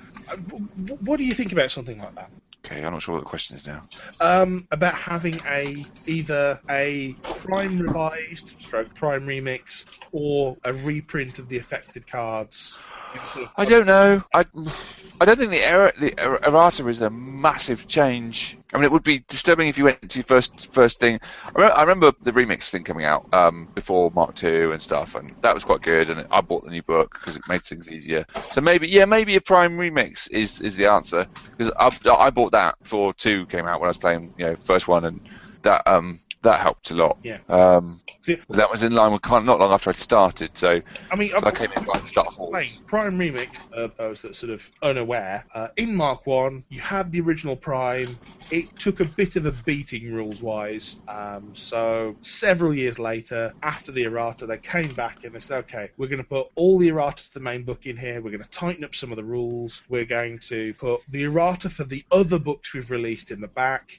What do you think about something like that? Okay, I'm not sure what the question is now. About having either a Prime revised, stroke Prime remix, or a reprint of the affected cards. I don't know. I don't think the errata is a massive change. I mean, it would be disturbing if you went to first thing. I remember the remix thing coming out before Mark II and stuff, and that was quite good. And I bought the new book because it made things easier. So maybe a Prime remix is the answer, because I bought that before 2 came out when I was playing, first one, and that helped a lot. Yeah. That was in line with not long after I'd started, so I mean, I came in right at the start of Horse. Prime Remix, those that sort of unaware, in Mark 1, you had the original Prime. It took a bit of a beating rules-wise, so several years later, after the errata, they came back and they said, okay, we're going to put all the errata to the main book in here, we're going to tighten up some of the rules, we're going to put the errata for the other books we've released in the back,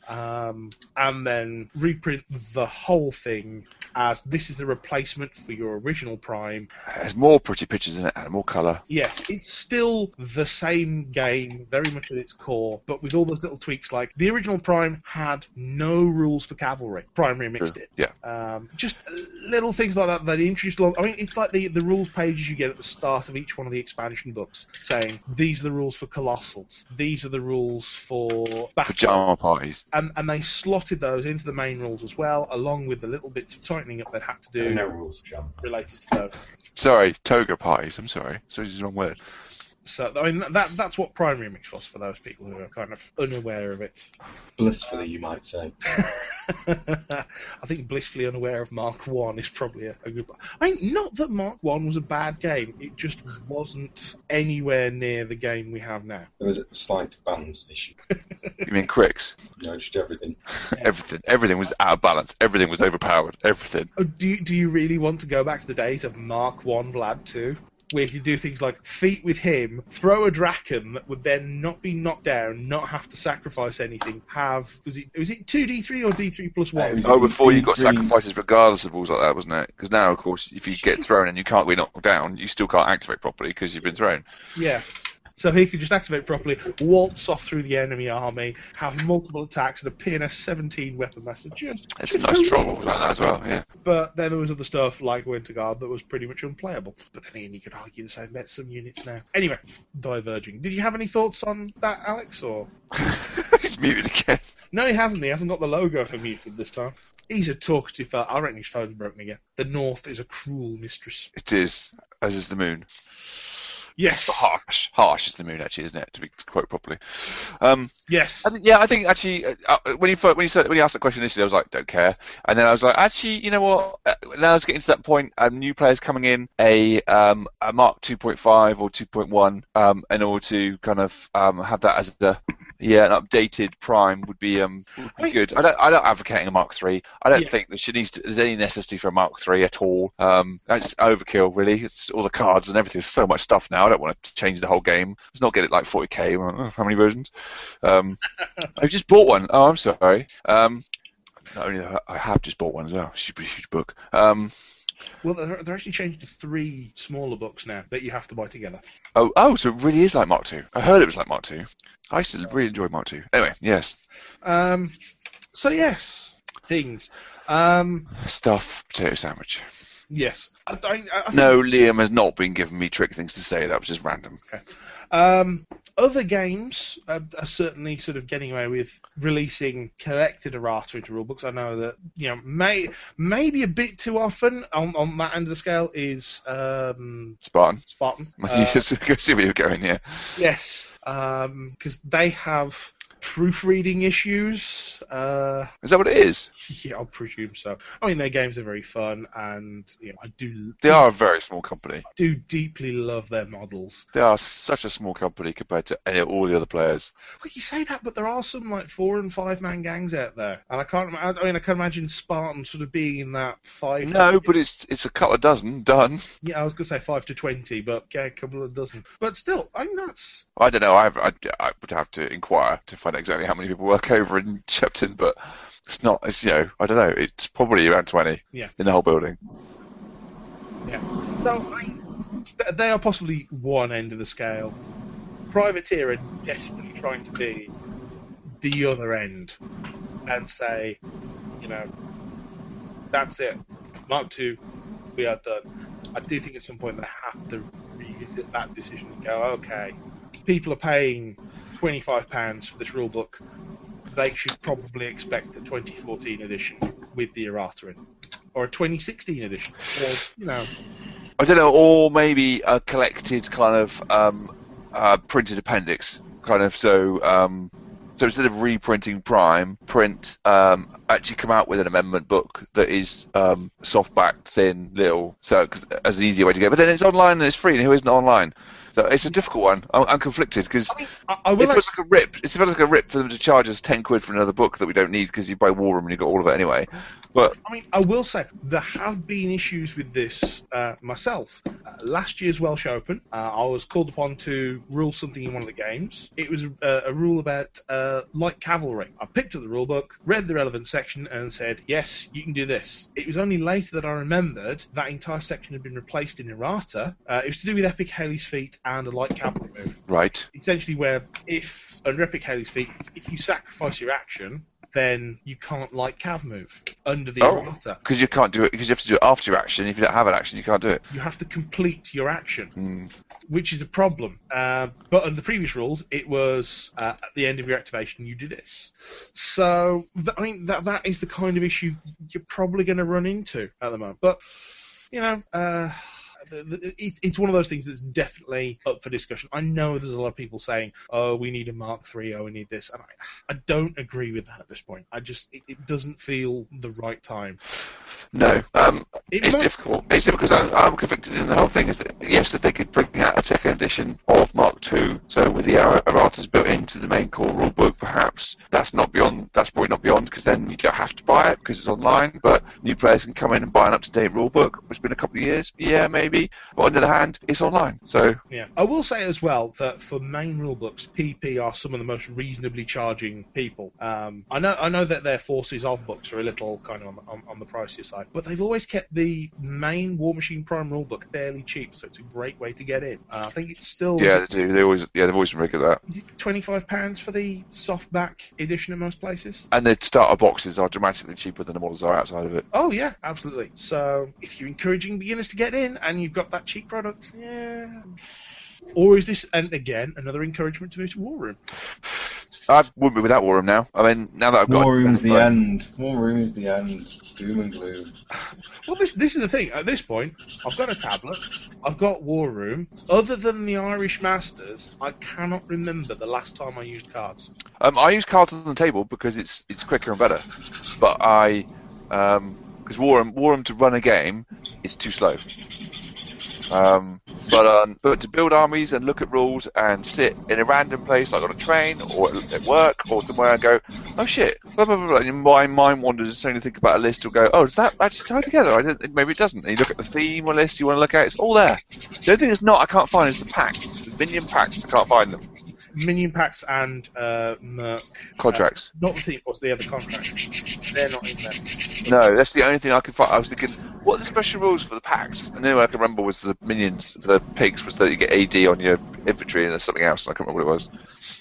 and then reprint the whole thing as this is the replacement for your original Prime. There's more pretty pictures in it and more colour. Yes, it's still the same game, very much at its core, but with all those little tweaks, like the original Prime had no rules for cavalry. Prime remixed it. Yeah. Just little things like that introduced along. I mean, it's like the rules pages you get at the start of each one of the expansion books, saying these are the rules for Colossals, these are the rules for Pajama parties. And they slotted those into the main rules as well, along with the little bits of tightening up they'd had to do. No rules for jump related to those. Sorry, toga parties. I'm sorry. So this is the wrong word. So, I mean, that's what Prime Remix was for those people who are kind of unaware of it. Blissfully, you might say. I think blissfully unaware of Mark 1 is probably a good... I mean, not that Mark 1 was a bad game, it just wasn't anywhere near the game we have now. There was a slight balance issue. You mean Crix? No, just everything. Everything was out of balance. Everything was overpowered. Everything. Oh, do you really want to go back to the days of Mark 1 Vlad 2? Where you do things like feat with him, throw a Draken that would then not be knocked down, not have to sacrifice anything, was it 2d3 or d3 plus 1? Before you got sacrifices regardless of rules like that, wasn't it? Because now, of course, if you get thrown and you can't be knocked down, you still can't activate properly because you've been thrown. Yeah. So he could just activate properly, waltz off through the enemy army, have multiple attacks, and a PNS 17 weapon master. It's a nice troll like that as well, yeah. But then there was other stuff like Winterguard that was pretty much unplayable. But then again, you could argue the same about some units now. Anyway, diverging. Did you have any thoughts on that, Alex? Or he's muted again. No, he hasn't. He hasn't got the logo for muted this time. He's a talkative fella. I reckon his phone's broken again. The North is a cruel mistress. It is, as is the moon. Yes. Harsh is the moon, actually, isn't it? To be quote properly. Yes. I think actually, when you asked that question initially, I was like, don't care. And then I was like, actually, you know what? Now I was getting to that point. New players coming in, a Mark 2.5 or 2.1, in order to kind of have that as an updated Prime would be good. I don't advocating a Mark 3. I don't think there's any necessity for a Mark 3 at all. That's overkill, really. It's all the cards and everything. There's so much stuff now. I don't want to change the whole game. Let's not get it like 40k. How many versions? I just bought one. Oh, I'm sorry. I have just bought one as well. It's a huge book. Well, they're actually changed to 3 smaller books now that you have to buy together. Oh, so it really is like Mark II. I heard it was like Mark II. I used to really enjoy Mark II. Anyway, yes. So yes, things. Stuff potato sandwich. Yes. I think, No, Liam has not been giving me trick things to say. That was just random. Okay. Other games are certainly sort of getting away with releasing collected errata into rulebooks. I know that maybe a bit too often on that end of the scale is Spartan. Spartan. Go see where you're going here. Yes, because they have proofreading issues. Is that what it is? Yeah, I'll presume so. I mean, their games are very fun, and They are a very small company. I do deeply love their models. They are such a small company compared to all the other players. Well, you say that, but there are some like 4 and 5 man gangs out there, and I can't imagine Spartan sort of being in that 5. No, but it's a couple of dozen done. Yeah, I was gonna say 5 to 20, but yeah, a couple of dozen. But still, I mean that's. I don't know. I would have to inquire to find out exactly how many people work over in Shepton, but it's not. It's I don't know. It's probably around 20. Yeah. In the whole building. Yeah. So they are possibly one end of the scale. Privateer are desperately trying to be the other end and say, that's it. Mark II, we are done. I do think at some point they have to revisit that decision and go, okay, people are paying £25 for this rulebook. They should probably expect a 2014 edition with the errata in, or a 2016 edition, or I don't know, or maybe a collected kind of printed appendix, kind of so instead of reprinting Prime, print actually come out with an amendment book that is soft-backed, thin, little, so as an easier way to go. But then it's online and it's free, and who isn't online? So it's a difficult one. I'm conflicted because it feels like a rip. It feels like a rip for them to charge us £10 for another book that we don't need because you buy War Room and you got all of it anyway. But I will say there have been issues with this myself. Last year's Welsh Open, I was called upon to rule something in one of the games. It was a rule about light cavalry. I picked up the rule book, read the relevant section, and said, "Yes, you can do this." It was only later that I remembered that entire section had been replaced in errata. It was to do with Epic Haley's Feet and a light cavalry move. Right. Essentially, where if under Epic Haley's Feet, if you sacrifice your action, then you can't light cav move under the errata. Because you can't do it, because you have to do it after your action. If you don't have an action, you can't do it. You have to complete your action, which is a problem. But under the previous rules, it was at the end of your activation, you do this. So, that is the kind of issue you're probably going to run into at the moment. But, it's one of those things that's definitely up for discussion. I know there's a lot of people saying, "Oh, we need a Mark III. Oh, we need this," and I don't agree with that at this point. It doesn't feel the right time. No, it's difficult. It's difficult because I'm conflicted in the whole thing. Is that, yes, if they could bring out a second edition of Mark II, so with the erratas built into the main core rulebook, perhaps that's probably not beyond, because then you don't have to buy it because it's online. But new players can come in and buy an up-to-date rulebook, which has been a couple of years. Yeah, maybe. But on the other hand, it's online. So yeah, I will say as well that for main rulebooks, PP are some of the most reasonably charging people. I know that their Forces of books are a little kind of on the pricier side, but they've always kept the main War Machine Prime rulebook fairly cheap, so it's a great way to get in. I think it's still they do. They've always been very good at that. £25 for the softback edition in most places, and the starter boxes are dramatically cheaper than the models are outside of it. Oh yeah, absolutely. So if you're encouraging beginners to get in and you've got that cheap product, yeah. Or is this, and again, another encouragement to move to War Room? I wouldn't be without War Room now. I mean, now that I've got... War Room's the end. War Room's the end. Doom and gloom. Well, this is the thing. At this point, I've got a tablet. I've got War Room. Other than the Irish Masters, I cannot remember the last time I used cards. I use cards on the table because it's quicker and better. But because War Room to run a game is too slow. But to build armies and look at rules and sit in a random place, like on a train or at work or somewhere, and go, oh shit, blah, blah, blah, blah. And my mind wanders as soon as I think about a list, or go, oh, does that actually tie together? Maybe it doesn't. And you look at the theme or list you want to look at, it's all there. The only thing I can't find is the packs, the minion packs. I can't find them. Minion packs and Merc contracts. Not the theme, what's the other contracts? They're not in there. No, that's the only thing I can find. I was thinking, what are the special rules for the packs? And the only one I can remember was the minions, for the pigs, was that you get AD on your infantry, and there's something else, and I can't remember what it was.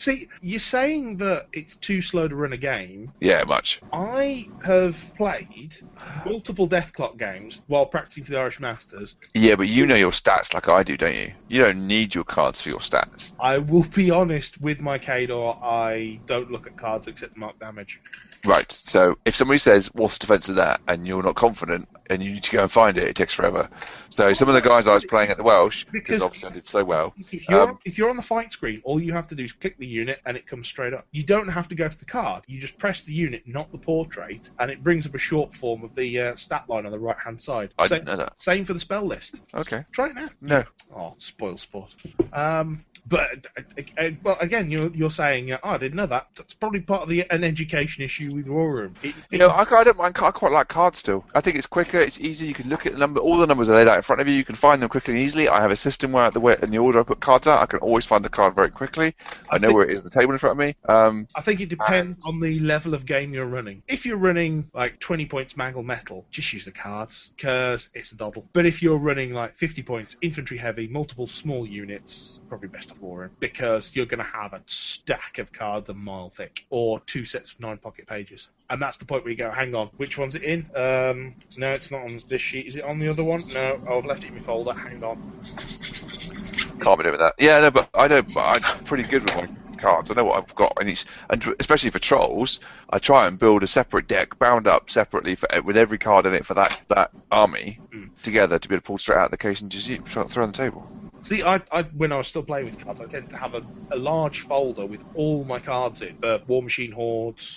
See, you're saying that it's too slow to run a game. Yeah, much. I have played multiple Deathclock games while practicing for the Irish Masters. Yeah, but you know your stats like I do, don't you? You don't need your cards for your stats. I will be honest, with my Khador, I don't look at cards except mark damage. Right, so if somebody says, what's the defence of that, and you're not confident, and you need to go and find it, it takes forever. So some of the guys I was playing at the Welsh, because obviously I did so well... If you're on the fight screen, all you have to do is click the unit, and it comes straight up. You don't have to go to the card. You just press the unit, not the portrait, and it brings up a short form of the stat line on the right-hand side. I didn't know that. Same for the spell list. Okay. Try it now. No. Oh, spoil sport. But well, again, you're saying, I didn't know that. That's probably part of an education issue with War Room. I don't mind. I quite like cards still. I think it's quicker. It's easy. You can look at the number. All the numbers are laid out in front of you. You can find them quickly and easily. I have a system where in the order I put cards out, I can always find the card very quickly. I know where it is on the table in front of me. I think it depends on the level of game you're running. If you're running like 20 points Mangle Metal, just use the cards because it's a doddle. But if you're running like 50 points infantry heavy, multiple small units, probably best of War Room, because you're going to have a stack of cards a mile thick, or 2 sets of 9 pocket pages. And that's the point where you go, hang on, which one's it in? No, it's not on this sheet. Is it on the other one? No, I've left it in my folder. Hang on. Can't be doing that. Yeah, no, but I'm pretty good with my cards. I know what I've got in each, and especially for trolls, I try and build a separate deck, bound up separately with every card in it for that army together to be able to pull straight out of the case and just throw on the table. See, I when I was still playing with cards, I tended to have a large folder with all my cards in, the War Machine hordes,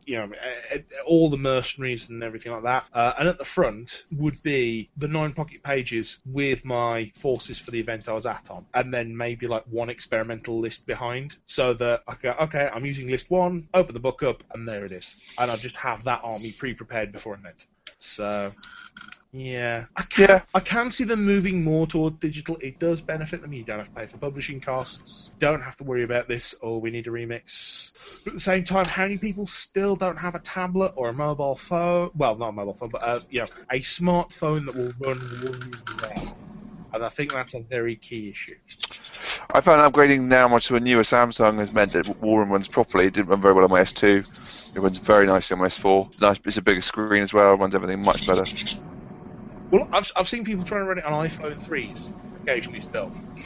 all the mercenaries and everything like that. And at the front would be the 9 pocket pages with my forces for the event I was on, and then maybe like one experimental list behind, so that I go, okay, I'm using list 1, open the book up, and there it is. And I just have that army pre-prepared before an event. So... yeah, I can see them moving more toward digital. It does benefit them. You don't have to pay for publishing costs. Don't have to worry about this, we need a remix. But at the same time, how many people still don't have a tablet or a mobile phone? Well, not a mobile phone, but a smartphone that will run War Room well. And I think that's a very key issue. I found upgrading now to a newer Samsung has meant that War Room runs properly. It didn't run very well on my S2. It runs very nicely on my S4. Nice, it's a bigger screen as well. It runs everything much better. Well, I've seen people trying to run it on iPhone 3s occasionally still.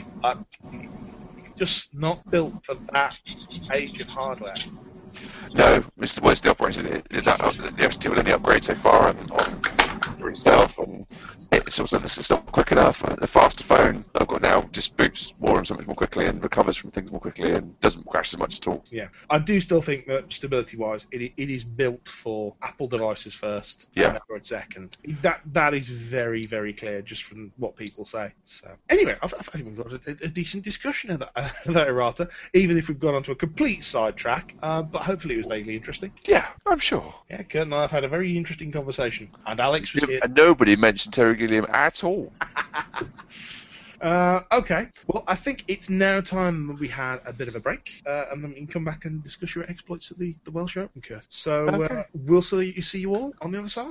Just not built for that age of hardware. No, it's the operating the S2 with any upgrade so far on itself, and it's also it's not quick enough. The faster phone I've got now just boots War Room so much more quickly and recovers from things more quickly and doesn't crash as much at all. Yeah, I do still think that stability-wise, it is built for Apple devices first, and Android second. That is very, very clear just from what people say. So anyway, I think we've got a decent discussion of that errata, even if we've gone onto a complete sidetrack. But hopefully it was vaguely interesting. Yeah, I'm sure. Yeah, Kurt and I have had a very interesting conversation, and Alex was here. And nobody mentioned Terry Gilliam at all. Okay, well, I think it's now time that we had a bit of a break, and then we can come back and discuss your exploits at the Welsh Open, Kurt. So we'll see you all on the other side.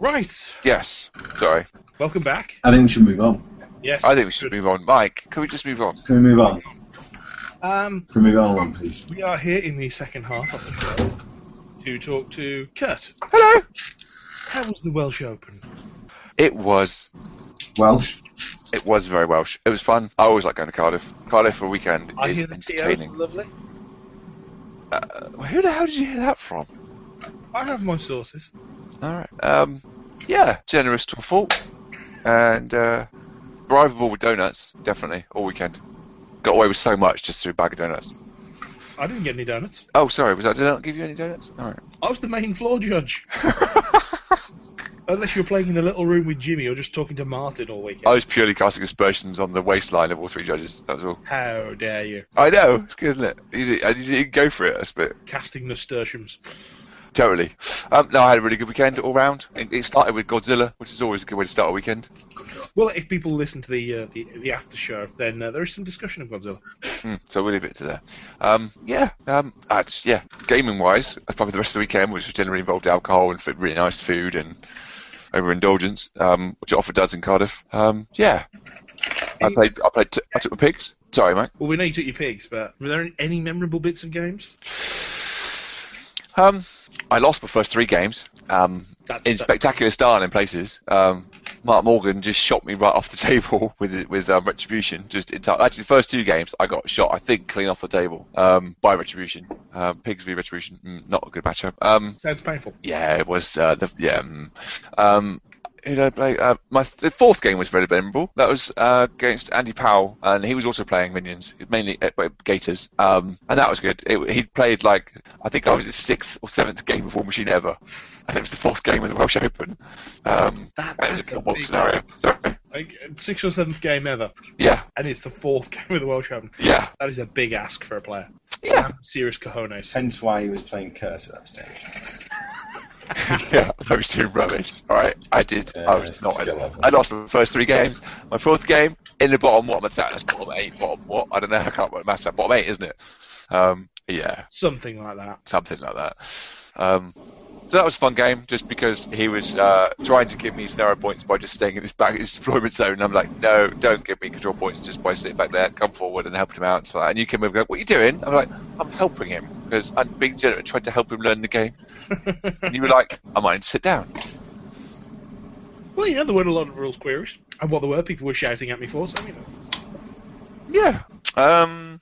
Right. Yes. Sorry. Welcome back. I think we should move on. Yes. I think we should move on. Mike, can we just move on? Can we move on? Can we move on, please? We are here in the second half of the show to talk to Kurt. Hello. How was the Welsh Open? It was Welsh. It was very Welsh. It was fun. I always like going to Cardiff. Cardiff for a weekend I is hear the TO, entertaining. lovely. Who the hell did you hear that from? I have my sources. All right. Yeah, generous to a fault, and bribable with donuts. Definitely all weekend. Got away with so much just through a bag of donuts. I didn't get any donuts. Oh, sorry. Did I not give you any donuts? All right. I was the main floor judge. Unless you were playing in the little room with Jimmy or just talking to Martin all weekend. I was purely casting aspersions on the waistline of all three judges. That was all. How dare you? I know. It's good, isn't it? You didn't go for it. That's a bit. Casting nasturtiums. Totally. No, I had a really good weekend all round. It started with Godzilla, which is always a good way to start a weekend. Well, if people listen to the after show, then there is some discussion of Godzilla. So we'll leave it to there. Yeah. Gaming wise, probably the rest of the weekend, which generally involved alcohol and really nice food and overindulgence, which it often does in Cardiff. Yeah. I took my pigs. Sorry, mate. Well, we know you took your pigs, but were there any memorable bits of games? I lost my first 3 games in spectacular style in places. Mark Morgan just shot me right off the table with Retribution. Actually, the first 2 games I got shot, I think, clean off the table by Retribution. Pigs v Retribution, not a good matchup. Sounds painful. Yeah, it was. Who did I play? The 4th game was very memorable. That was against Andy Powell, and he was also playing Minions, mainly Gators, and that was good. He'd played I think I was his 6th or 7th game of War Machine ever, and it was the 4th game of the Welsh Open. It was a kill scenario. Sorry. 6th or 7th game ever. Yeah. And it's the 4th game of the Welsh Open. Yeah. That is a big ask for a player. Yeah. Serious cojones. Hence why he was playing Kurt at that stage. Yeah, I was too rubbish. Alright, I did. I was not. I lost my first 3 games. My 4th game, in the bottom, what am I at? That's bottom 8, bottom what? I don't know, I can't work maths out. Bottom 8, isn't it? Yeah. Something like that. So that was a fun game, just because he was trying to give me scenario points by just staying in his deployment zone. And I'm like, no, don't give me control points just by sitting back there. Come forward and help him out. And stuff like that. And you came over and go, what are you doing? I'm like, I'm helping him, because I'm being genuine, trying to help him learn the game. And you were like, I might sit down. Well, yeah, there weren't a lot of rules queries. And what there were, people were shouting at me for, so, you know. Yeah.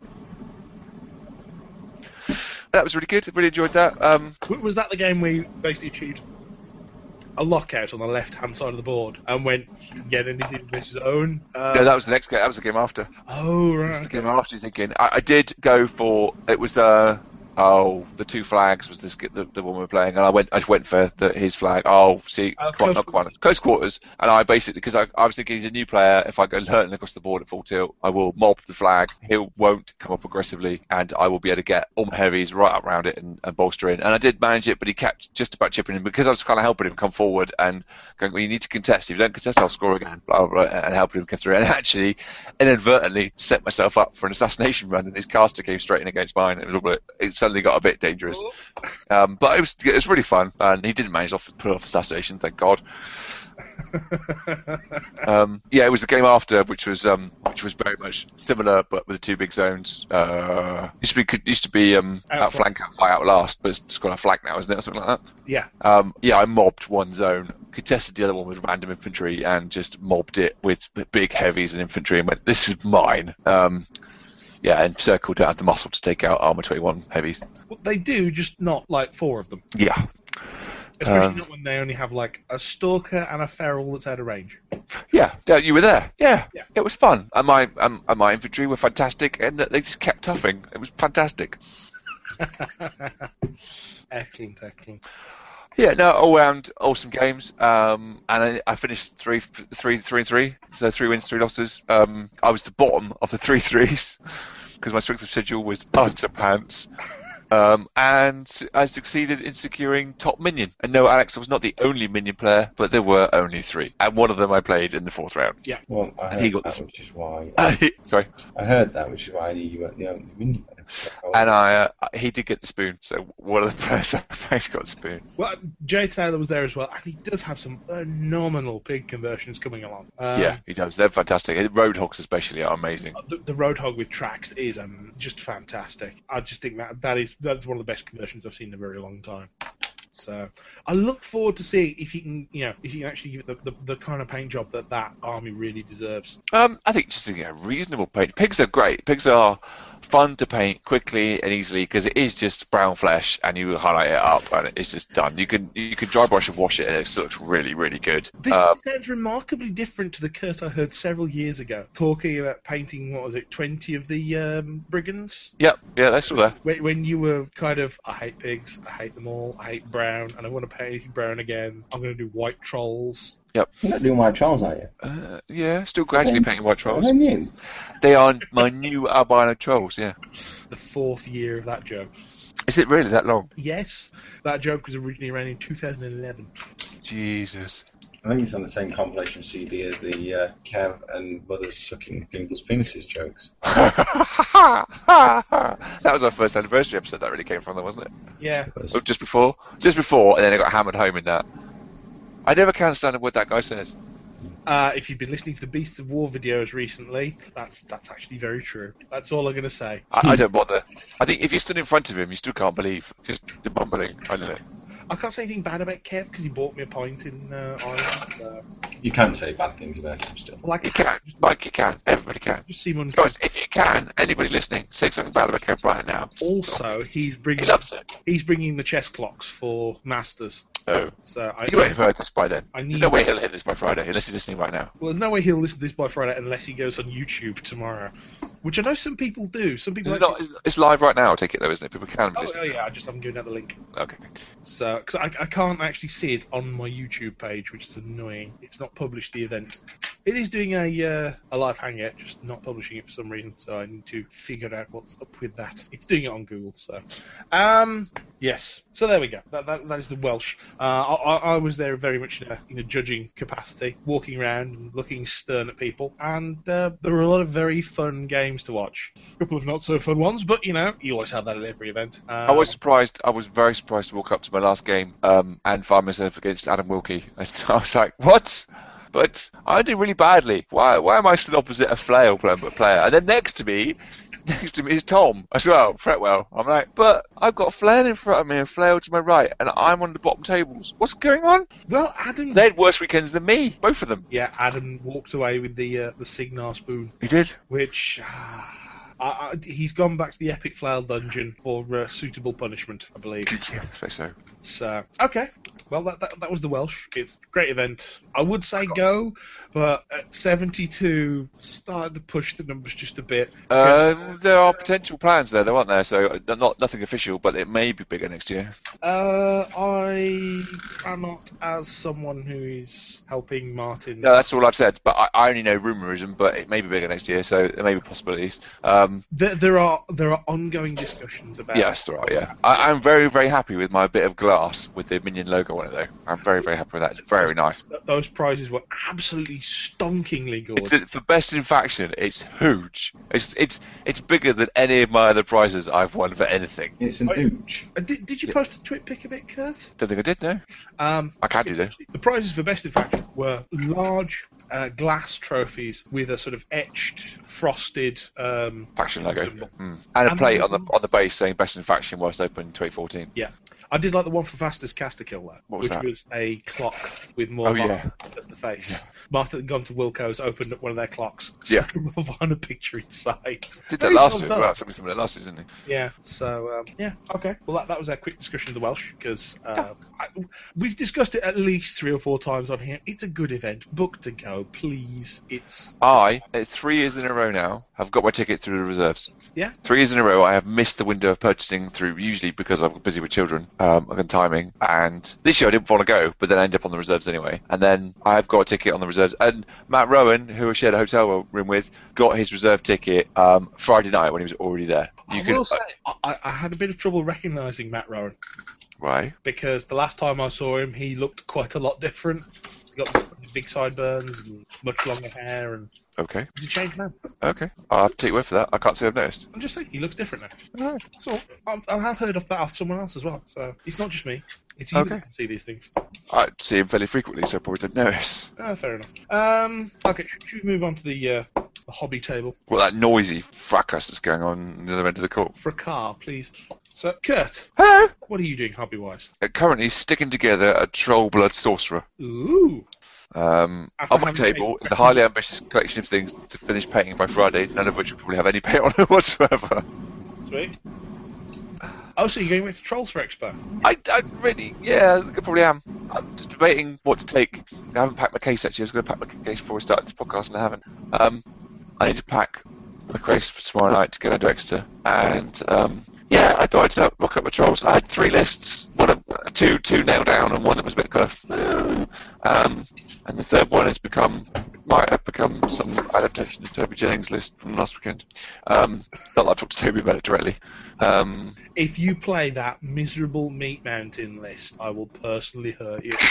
That was really good. I really enjoyed that. Was that the game where you basically achieved a lockout on the left-hand side of the board and went, you can get anything with his own? No, that was the next game. That was the game after. Oh, right. That was the game after, thinking. I did go for... It was... the 2 flags was the one we were playing, and I just went for his flag. Close quarters. And I basically, because I was thinking he's a new player, if I go hurting across the board at full tilt, I will mob the flag. He won't come up aggressively, and I will be able to get all my heavies right up around it and bolster in. And I did manage it, but he kept just about chipping in, because I was kind of helping him come forward and going, well, you need to contest. If you don't contest, I'll score again, blah, blah, blah, and helping him come through. And actually, inadvertently, set myself up for an assassination run, and his caster came straight in against mine. It suddenly got a bit dangerous, but it was really fun, and he didn't manage to pull off assassination, thank God. Yeah, it was the game after, which was very much similar, but with the 2 big zones. Used to be outflank by outlast, but it's got a flank now, isn't it, or something like that? Yeah. Yeah, I mobbed one zone, contested the other one with random infantry, and just mobbed it with big heavies and infantry, and went, this is mine. Yeah, and Circle don't have the muscle to take out Armour 21 heavies. Well, they do, just not 4 of them. Yeah. Especially not when they only have a Stalker and a Feral that's out of range. Yeah, you were there. Yeah. It was fun. And my infantry were fantastic, and they just kept toughing. It was fantastic. Excellent. Yeah, no, all round awesome games. And I finished 3-3, so 3 wins, 3 losses. I was the bottom of the 3-3s because my strength of schedule was utter pants. And I succeeded in securing top minion. And no, Alex, I was not the only minion player, but there were only 3, and one of them I played in the 4th round. Yeah. Well, I heard that, which is why. Sorry. I heard that, which is why you weren't the only minion player. And he did get the spoon, so one of the players I played got the spoon. Well, Jay Taylor was there as well, and he does have some phenomenal pig conversions coming along. Yeah, he does. They're fantastic. Roadhogs especially are amazing. The Roadhog with tracks is just fantastic. I just think that's one of the best conversions I've seen in a very long time. So I look forward to seeing if you can actually give it the kind of paint job that army really deserves. I think just a reasonable paint. Pigs are great. Pigs are fun to paint quickly and easily because it is just brown flesh, and you highlight it up and it's just done. You can dry brush and wash it, and it still looks really, really good. This sounds remarkably different to the Kurt I heard several years ago talking about painting. What was it, 20 of the brigands? Yep, yeah, they're still there. When you were kind of, I hate pigs, I hate them all, I hate brown, and I want to paint anything brown again. I'm going to do white trolls. Yep. You're not doing white trolls, are you? Yeah, still gradually painting white trolls. Are they new? They are my new albino trolls, yeah. The 4th year of that joke. Is it really that long? Yes. That joke was originally around in 2011. Jesus. I think it's on the same compilation CD as the Kev and Mothers sucking people's penises jokes. That was our first anniversary episode that really came from them, wasn't it? Yeah. Oh, just before, and then it got hammered home in that. I never can stand a word that guy says. If you've been listening to the Beasts of War videos recently, that's actually very true. That's all I'm going to say. I don't bother. I think if you stood in front of him, you still can't believe. Just the bumbling. I don't know. I can't say anything bad about Kev because he bought me a pint in Ireland. You can say bad things about him still. Like You can. Like you can. Everybody can. Just seem Guys, if you can, anybody listening, say something bad about Kev right now. Also, he's He bringing loves it. he's bringing the chess clocks for Masters. Oh. So You won't have heard this by then. I There's need- no way he'll hear this by Friday, unless he's listening right now. Well, there's no way he'll listen to this by Friday unless he goes on YouTube tomorrow, which I know some people do. Some people It's live right now, I take it though, isn't it? People can Oh, listen. oh yeah, I just haven't given out the link. Okay. So, because I can't actually see it on my YouTube page, which is annoying. It's not published the event. It is doing a live hangout, just not publishing it for some reason. So I need to figure out what's up with that. It's doing it on Google. So, yes. So there we go. That is the Welsh. I was there very much in a judging capacity, walking around and looking stern at people, and there were a lot of very fun games to watch. A couple of not so fun ones, but you always have that at every event. I was surprised. I was very surprised to walk up to my last game and find myself against Adam Wilkie. And I was like, what? But I did really badly. Why am I still opposite a flail player? And then next to me is Tom as well, Fretwell. I'm like, but I've got a flail in front of me and flail to my right, and I'm on the bottom tables. What's going on? Well, Adam. They had worse weekends than me, both of them. Yeah, Adam walked away with the Signar spoon, He did. which he's gone back to the Epic Flail dungeon for suitable punishment, I believe. Yeah, I suppose so. So okay, well that was the Welsh. It's a great event. I would say go, but at 72, started to push the numbers just a bit. There are potential plans there, aren't there? So nothing official, but it may be bigger next year. I am not, as someone who is helping Martin. No, that's all I've said. But I only know rumorism, but it may be bigger next year, so there may be possibilities. There are ongoing discussions about. Yes, there are. Yeah, I'm very, very happy with my bit of glass with the Minion logo on it, though. I'm very, very happy with that. It's very nice. Those prizes were absolutely stonkingly good. For best in faction, it's huge. It's bigger than any of my other prizes I've won for anything. It's an ooch. Did you post a twit pic of it, Kurt? Don't think I did. No. I can do though. The prizes for best in faction were large glass trophies with a sort of etched, frosted faction logo, symbol. and a plate on the base saying best in faction whilst open 2014. Yeah. I did like the one for fastest caster kill, though, What was which that? was a clock with Morvan as the face. Martin had gone to Wilco's, opened up one of their clocks, Yeah. Morvan a picture inside. Did that Very last well year as done. well? Something that last year, didn't he? Yeah, so, yeah, okay. Well, that was our quick discussion of the Welsh, because we've discussed it at least 3 or 4 times on here. It's a good event. Book to go, please. It's... I, 3 years in a row now, have got my ticket through the reserves. Yeah? 3 years in a row, I have missed the window of purchasing through, usually because I'm busy with children, and timing. And this year I didn't want to go, but then I ended up on the reserves anyway. And then I've got a ticket on the reserves. And Matt Rowan, who I shared a hotel room with, got his reserve ticket Friday night when he was already there. I will say, I had a bit of trouble recognising Matt Rowan. Why? Because the last time I saw him, he looked quite a lot different. He's got big sideburns and much longer hair, and Okay. he's a changed man. Okay. I'll have to take your word for that. I can't say I've noticed. I'm just saying, he looks different now. So I have heard of that off someone else as well. So it's not just me. It's you that can see these things. I see him fairly frequently, so I probably don't notice. Fair enough. Okay, should we move on to the hobby table? Well, that noisy fracas that's going on the other end of the call. For a car, please. So, Kurt. Hello! What are you doing hobby-wise? Currently sticking together a Troll Blood Sorcerer. Ooh. On my table is a highly ambitious collection of things to finish painting by Friday, none of which will probably have any paint on it whatsoever. Sweet. Oh, so you're going with Trolls for Expo? I really, yeah, I probably am. I'm just debating what to take. I haven't packed my case actually. I was going to pack my case before we started this podcast, and I haven't. I need to pack my case for tomorrow night to go down to Exeter, and yeah, I thought I'd rock up my Trolls. I had 3 lists, two nailed down, and one that was a bit kind of, and the third one might have become some adaptation of Toby Jennings' list from last weekend. Not that I've talked to Toby about it directly. If you play that miserable Meat Mountain list, I will personally hurt you.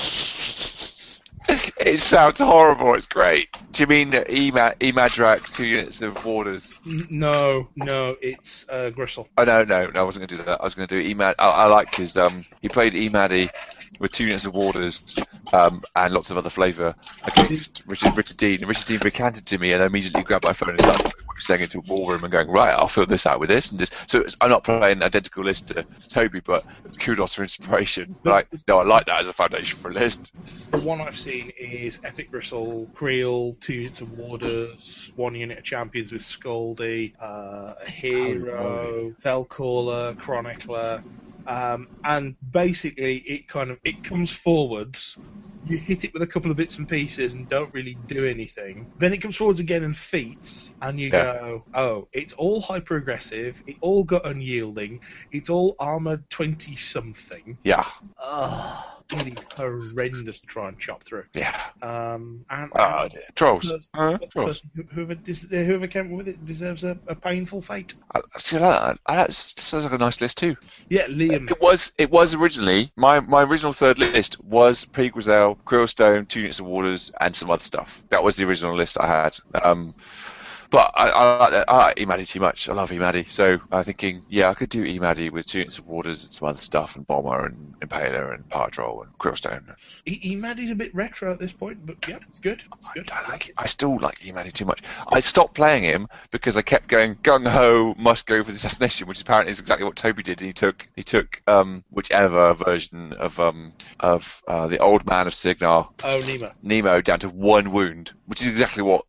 It sounds horrible. It's great. Do you mean Emadrak, 2 units of warders? No, it's Gristle. Oh, no, I wasn't going to do that. I was going to do Emad. I liked his. He played Emaddy with 2 units of warders and lots of other flavour against Richard Dean. And Richard Dean recanted to me, and I immediately grabbed my phone and started saying into a ballroom and going, right, I'll fill this out with this and this. So I'm not playing an identical list to Toby, but kudos for inspiration. Right? No, I like that as a foundation for a list. The one I've seen is Epic Gristle, Creel, 2 units of warders, 1 unit of champions with Scaldy, a hero, Felcaller, Chronicler. And basically, it comes forwards. You hit it with a couple of bits and pieces and don't really do anything. Then it comes forwards again and feats, and you go, oh, it's all hyper aggressive. It all got unyielding. It's all armored 20-something. Yeah. Ugh. Really horrendous to try and chop through. Yeah. And Trolls. Trolls. Whoever came with it deserves a painful fate. See that sounds like a nice list too. Yeah, Liam. It was originally my original third list was Pre-Grizel, Crillstone, 2 units of warders, and some other stuff. That was the original list I had. But I like Emaddy too much. I love Emaddy. So I'm thinking, yeah, I could do Emaddy with 2 units of warders and some other stuff, and Bomber and Impaler and Power Troll and Crillstone. Emaddy's a bit retro at this point, but yeah, it's good. It's good. I like it. I still like Emaddy too much. I stopped playing him because I kept going gung-ho, must go for the assassination, which apparently is exactly what Toby did. He took whichever version of the old man of Signar. Oh, Nemo down to 1 wound, which is exactly what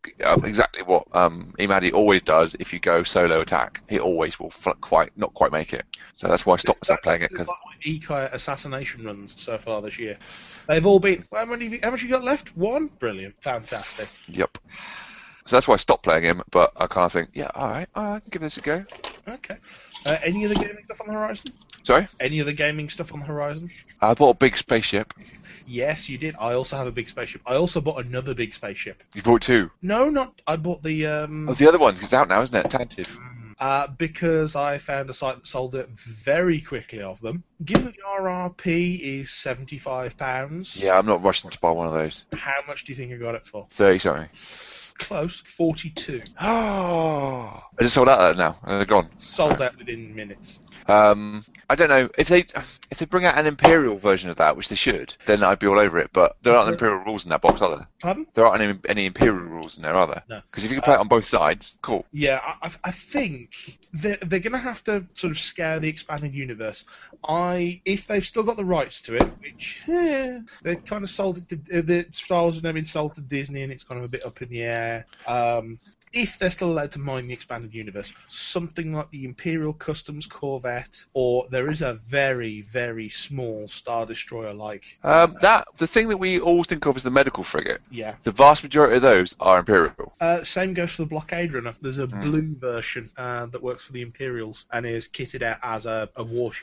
Emaddy always does. If you go solo attack, he always will not quite make it. So that's why I stopped playing it. That's like my Ikai assassination runs so far this year. They've all been. How much you got left? 1. Brilliant, fantastic. Yep. So that's why I stopped playing him. But I kind of think, yeah, all right, I can give this a go. Okay. Any other gaming stuff on the horizon? Sorry? Any other gaming stuff on the horizon? I bought a big spaceship. Yes, you did. I also have a big spaceship. I also bought another big spaceship. You bought 2? No, not. I bought the. Oh, the other one. It's out now, isn't it? Tantive. Because I found a site that sold it very quickly of them. Given the RRP is £75. Yeah, I'm not rushing to buy one of those. How much do you think I got it for? 30 something. Close. 42. Oh, is it sold out now? They're gone. Sold out within minutes. I don't know if they bring out an Imperial version of that, which they should. Then I'd be all over it. But there aren't Imperial rules in that box, are there? Pardon? There aren't any Imperial rules in there, are there? No. Because if you can play it on both sides, cool. Yeah, I think they're going to have to sort of scale the expanded universe. If they've still got the rights to it, which they kind of sold it to the Star Wars has now been sold to Disney, and it's kind of a bit up in the air. If they're still allowed to mine the expanded universe, something like the Imperial Customs Corvette, or there is a very, very small Star Destroyer like. The thing that we all think of as the medical frigate. Yeah. The vast majority of those are Imperial. Same goes for the Blockade Runner. There's a blue version that works for the Imperials and is kitted out as a warship.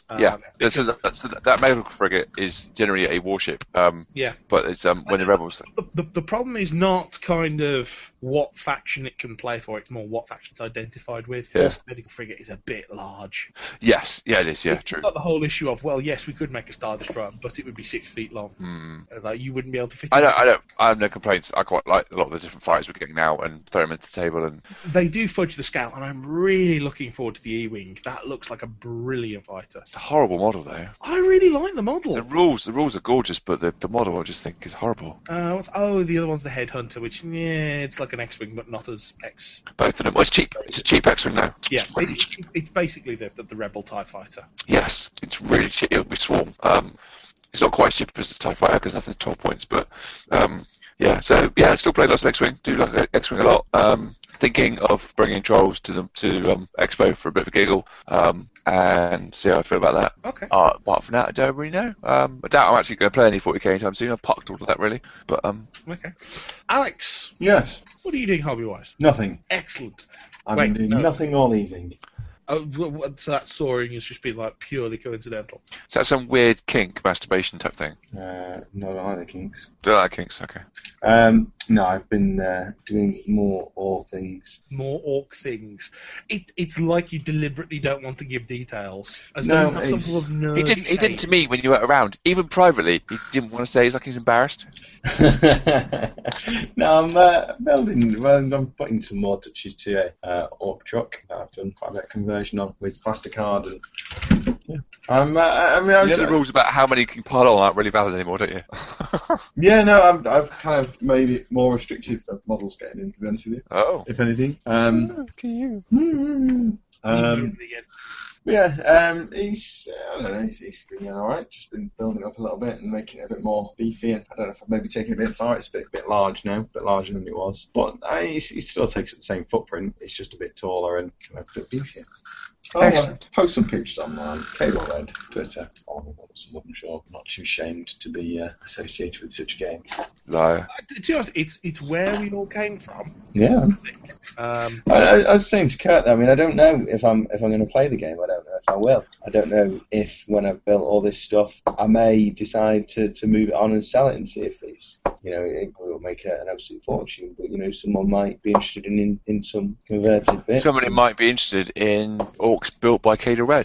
So that medical frigate is generally a warship. Yeah. But it's when the rebels. The problem is not kind of what faction it can play for. It's more what faction it's identified with. Yeah. The medical frigate is a bit large. Yes. Yeah, it is. Yeah, It's true. got the whole issue of, well, yes, we could make a Star Destroyer, but it would be 6 feet long. Like, you wouldn't be able to fit it. I have no complaints. I quite like a lot of the different fighters we're getting now and throw them into the table. And They do fudge the scale, and I'm really looking forward to the E-Wing. That looks like a brilliant fighter. it's a horrible model though. I really like the model. The rules are gorgeous, but the model I just think is horrible. The other one's the Headhunter, which, it's like an X-Wing, but not as X. Both of them. Well, it's cheap. It's a cheap X-wing now. Yeah, It's really cheap. it's basically the Rebel TIE Fighter. Yes, it's really cheap. It'll be Swarm. It's not quite as cheap as the TIE Fighter because nothing's 12 points, but I still play lots of X-Wing. Do like X-Wing a lot. Thinking of bringing Trolls to Expo for a bit of a giggle, and see how I feel about that. Okay. Apart from that, I don't really know. I doubt I'm actually going to play any 40k anytime soon. I've parked all of that really, but Okay. Alex, Yes. what are you doing hobby-wise? Nothing. Excellent. I've Wait, been doing no. nothing all evening. So that soaring has just been like purely coincidental. is that some weird kink masturbation type thing? No, not either kinks. Don't like kinks, okay. No, I've been doing more all things. More orc things. It's like you deliberately don't want to give details. As No, though you have some it's- sort of nerd He didn't shame. to me when you were around. Even privately, he didn't want to say. He's like he's embarrassed. No, I'm building. Well, I'm putting some more touches to a orc truck that I've done quite a bit of conversion on with Plasticard and. Yeah. I mean, I You know was, the rules about how many you can pile on aren't really valid anymore, don't you? yeah, no, I've kind of made it more restrictive of models getting in. To be honest with you, Oh. if anything. Look at you. He's I don't know, he's been going alright. Just been building up a little bit and making it a bit more beefy. And I don't know if I've maybe taken it a bit far. It's a bit large now, a bit larger than it was. But he still takes the same footprint. It's just a bit taller and kind of a bit beefier. Excellent. Post some pictures online. Cable Red, Twitter. I'm sure I'm not too ashamed to be associated with such a game. Liar. To be honest, it's where we all came from. Yeah. I think. I was saying to Kurt, I mean, I don't know if I'm going to play the game. I don't know if I will. I don't know if when I've built all this stuff, I may decide to move it on and sell it and see if it's, it will make an absolute fortune. But someone might be interested in some converted bits. Somebody might be interested in orcs built by Cater Red.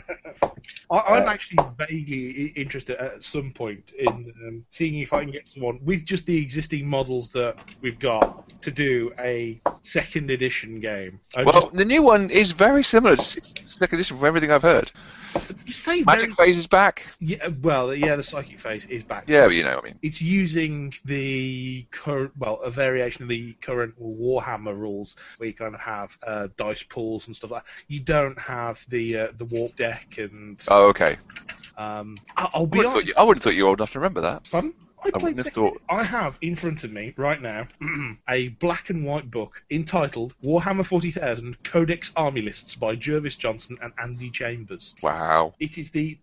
I'm actually vaguely interested at some point in seeing if I can get someone with just the existing models that we've got to do a second edition game. The new one is very similar to second edition from everything I've heard. You say Magic Phase is back. Yeah, the Psychic Phase is back. Yeah, but I mean. It's using the current, a variation of the current Warhammer rules, where you kind of have dice pools and stuff like that. You don't have the warp deck and. Oh, okay. I'll be honest. I wouldn't have thought you were old enough to remember that. Pardon? I wouldn't have thought. I have in front of me right now a black and white book entitled Warhammer 40,000 Codex Army Lists by Jervis Johnson and Andy Chambers. Wow. It is the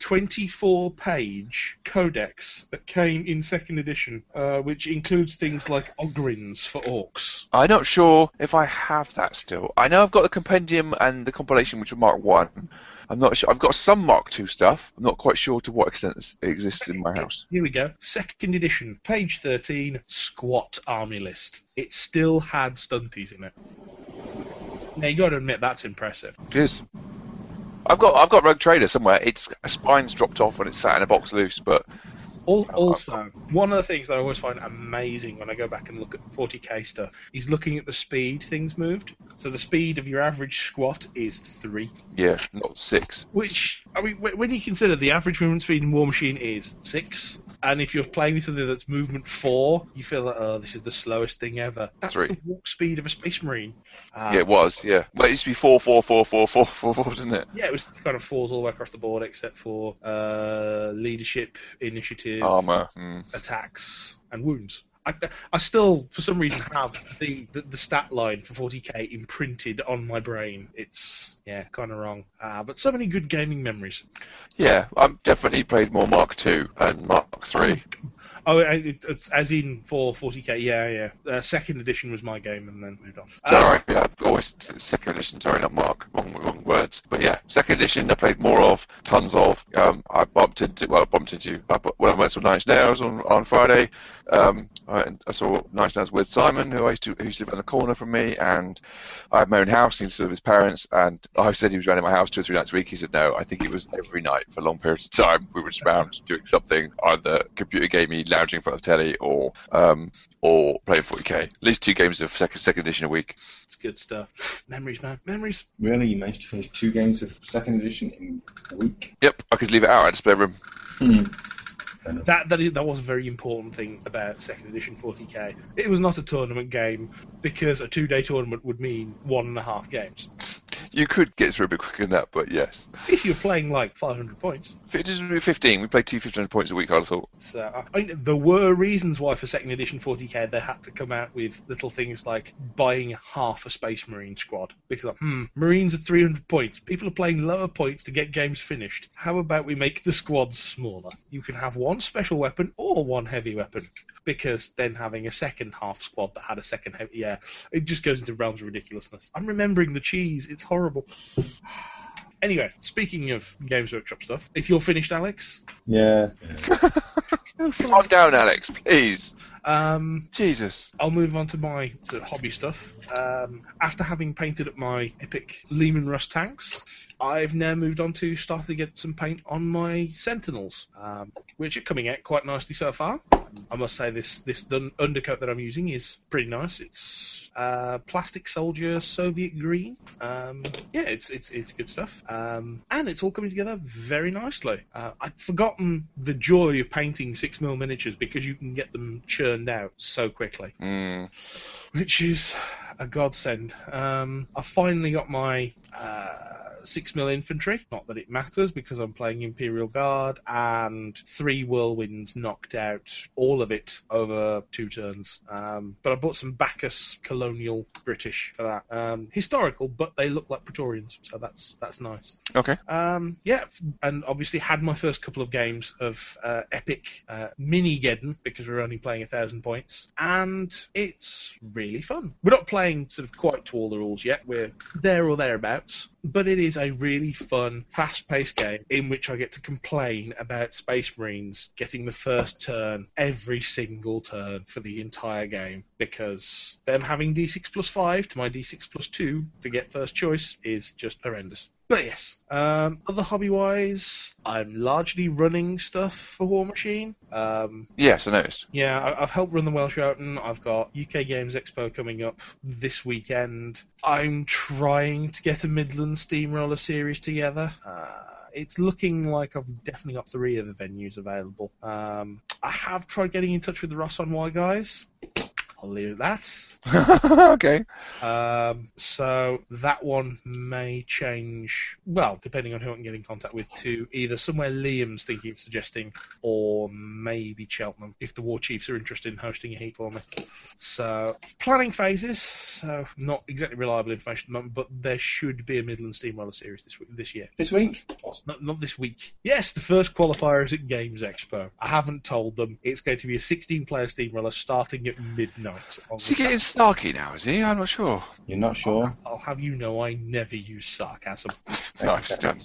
24-page codex that came in second edition, which includes things like Ogrins for orcs. I'm not sure if I have that still. I know I've got the compendium and the compilation, which are Mark 1. I'm not sure. I've got some Mark II stuff. I'm not quite sure to what extent it exists in my house. Here we go. Second edition, page 13, Squat Army List. It still had stunties in it. Now, you got to admit, that's impressive. It is. I've got Rogue Trader somewhere. Its spine's dropped off and it's sat in a box loose, but... Also, one of the things that I always find amazing when I go back and look at 40k stuff is looking at the speed things moved. So the speed of your average squat is 3. Yeah, not 6. Which, I mean, when you consider the average movement speed in War Machine is 6, and if you're playing with something that's movement 4, you feel like, oh, this is the slowest thing ever. That's 3. the walk speed of a Space Marine. Yeah, it was, yeah. Well, it used to be 4, 4, 4, 4, 4, 4, 4, didn't it? Yeah, it was kind of 4s all the way across the board, except for leadership, initiative, Armour. attacks, and wounds. I still, for some reason, have the stat line for 40k imprinted on my brain. It's, kind of wrong. But so many good gaming memories. Yeah, I've definitely played more Mark II and Mark III. Oh, as in for 40k, yeah. Second edition was my game, and then moved on. Sorry, yeah, always second edition. Sorry, not Mark. Wrong words. But yeah, second edition I played more of, tons of. I bumped into when I went to Nine Inch Nails on Friday. I saw Nine Inch Nails with Simon, who used to live around the corner from me, and I had my own house. He lived with his parents, and I said he was around at my house 2 or 3 nights a week. He said no. I think it was every night for long periods of time. We were just around doing something, either computer gaming, lounging in front of telly, or playing 40k. At least 2 games of second edition a week. It's good stuff. Memories, man. Memories. Really? You managed to finish 2 games of second edition in a week? Yep, I could leave it out at display room. That was a very important thing about second edition 40k. It was not a tournament game because a 2-day tournament would mean 1.5 games. You could get through a bit quicker than that, but yes. If you're playing like 500 points. It doesn't do 15. We played 2 1,500 points a week, I thought. So, I mean, there were reasons why for second edition 40k they had to come out with little things like buying half a Space Marine squad. Because, Marines are 300 points. People are playing lower points to get games finished. How about we make the squads smaller? You can have 1 special weapon or 1 heavy weapon. Because then having a second half squad that had a second heavy... Yeah, it just goes into realms of ridiculousness. I'm remembering the cheese. It's horrible. Anyway, speaking of Games Workshop stuff, if you're finished, Alex... Yeah. Calm down, Alex, please. Jesus. I'll move on to my sort of hobby stuff. After having painted up my epic Leman Russ tanks, I've now moved on to starting to get some paint on my Sentinels, which are coming out quite nicely so far. I must say this undercoat that I'm using is pretty nice. It's Plastic Soldier Soviet Green. It's good stuff. And it's all coming together very nicely. I'd forgotten the joy of painting 6mm miniatures because you can get them churned out so quickly. Which is a godsend. I finally got my 6mm infantry. Not that it matters because I'm playing Imperial Guard, and 3 whirlwinds knocked out all of it over 2 turns. But I bought some Bacchus Colonial British for that. Historical, but they look like Praetorians, so that's nice. Okay. And obviously had my first couple of games of epic mini-Geddon because we're only playing 1,000 points, and it's really fun. We're not playing sort of quite to all the rules yet. We're there or thereabouts. But it is a really fun, fast-paced game in which I get to complain about Space Marines getting the first turn every single turn for the entire game, because them having D6+5 to my D6+2 to get first choice is just horrendous. But yes, other hobby-wise, I'm largely running stuff for War Machine. Yes, I noticed. Yeah, I've helped run the Welsh Outen. I've got UK Games Expo coming up this weekend. I'm trying to get a Midland Steamroller series together. It's looking like I've definitely got 3 of the venues available. I have tried getting in touch with the Ross on Y guys. I'll leave it at that. Okay. So that one may change, well, depending on who I can get in contact with, to either somewhere Liam's thinking of suggesting, or maybe Cheltenham, if the War Chiefs are interested in hosting a heat for me. So, planning phases, so not exactly reliable information at the moment, but there should be a Midland Steamroller series this year. This week? Not this week. Yes, the first qualifier is at Games Expo. I haven't told them. It's going to be a 16-player Steamroller starting at midnight. Is he getting snarky now, is he? I'm not sure. You're not sure? I'll have you know I never use sarcasm. Nice done.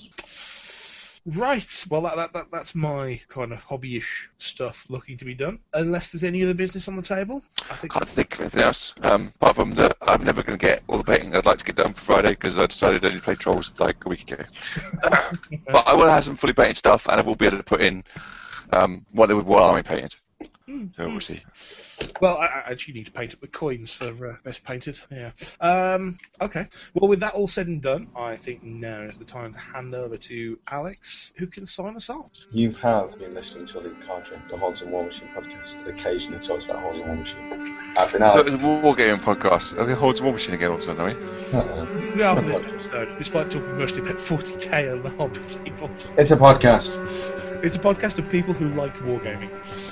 Right, well that's my kind of hobby-ish stuff looking to be done. Unless there's any other business on the table, I can't think of anything else. Apart from that, I'm never going to get all the painting I'd like to get done for Friday because I decided I only play Trolls like a week ago. But I will have some fully painted stuff, and I will be able to put in what they would War Army painted. So we'll see. Well, I actually need to paint up the coins for best painted. Yeah. Okay. Well, with that all said and done, I think now is the time to hand over to Alex, who can sign us off. You have been listening to Elite Carter, the Holds and War Machine podcast that occasionally talks about Holds and War Machine. I've been Alex. The Wargaming podcast. Are we Holds and War Machine again all of a sudden, are we? We are for this episode, despite talking mostly about 40k and the hobby people. It's a podcast. It's a podcast of people who like wargaming.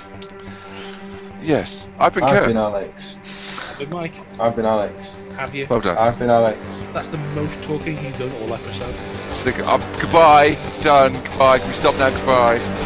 Yes. I've been Alex. I've been Mike. I've been Alex. Have you? Well done. I've been Alex. That's the most talking he's done all episode. Goodbye. Done. Goodbye. Can we stop now? Goodbye.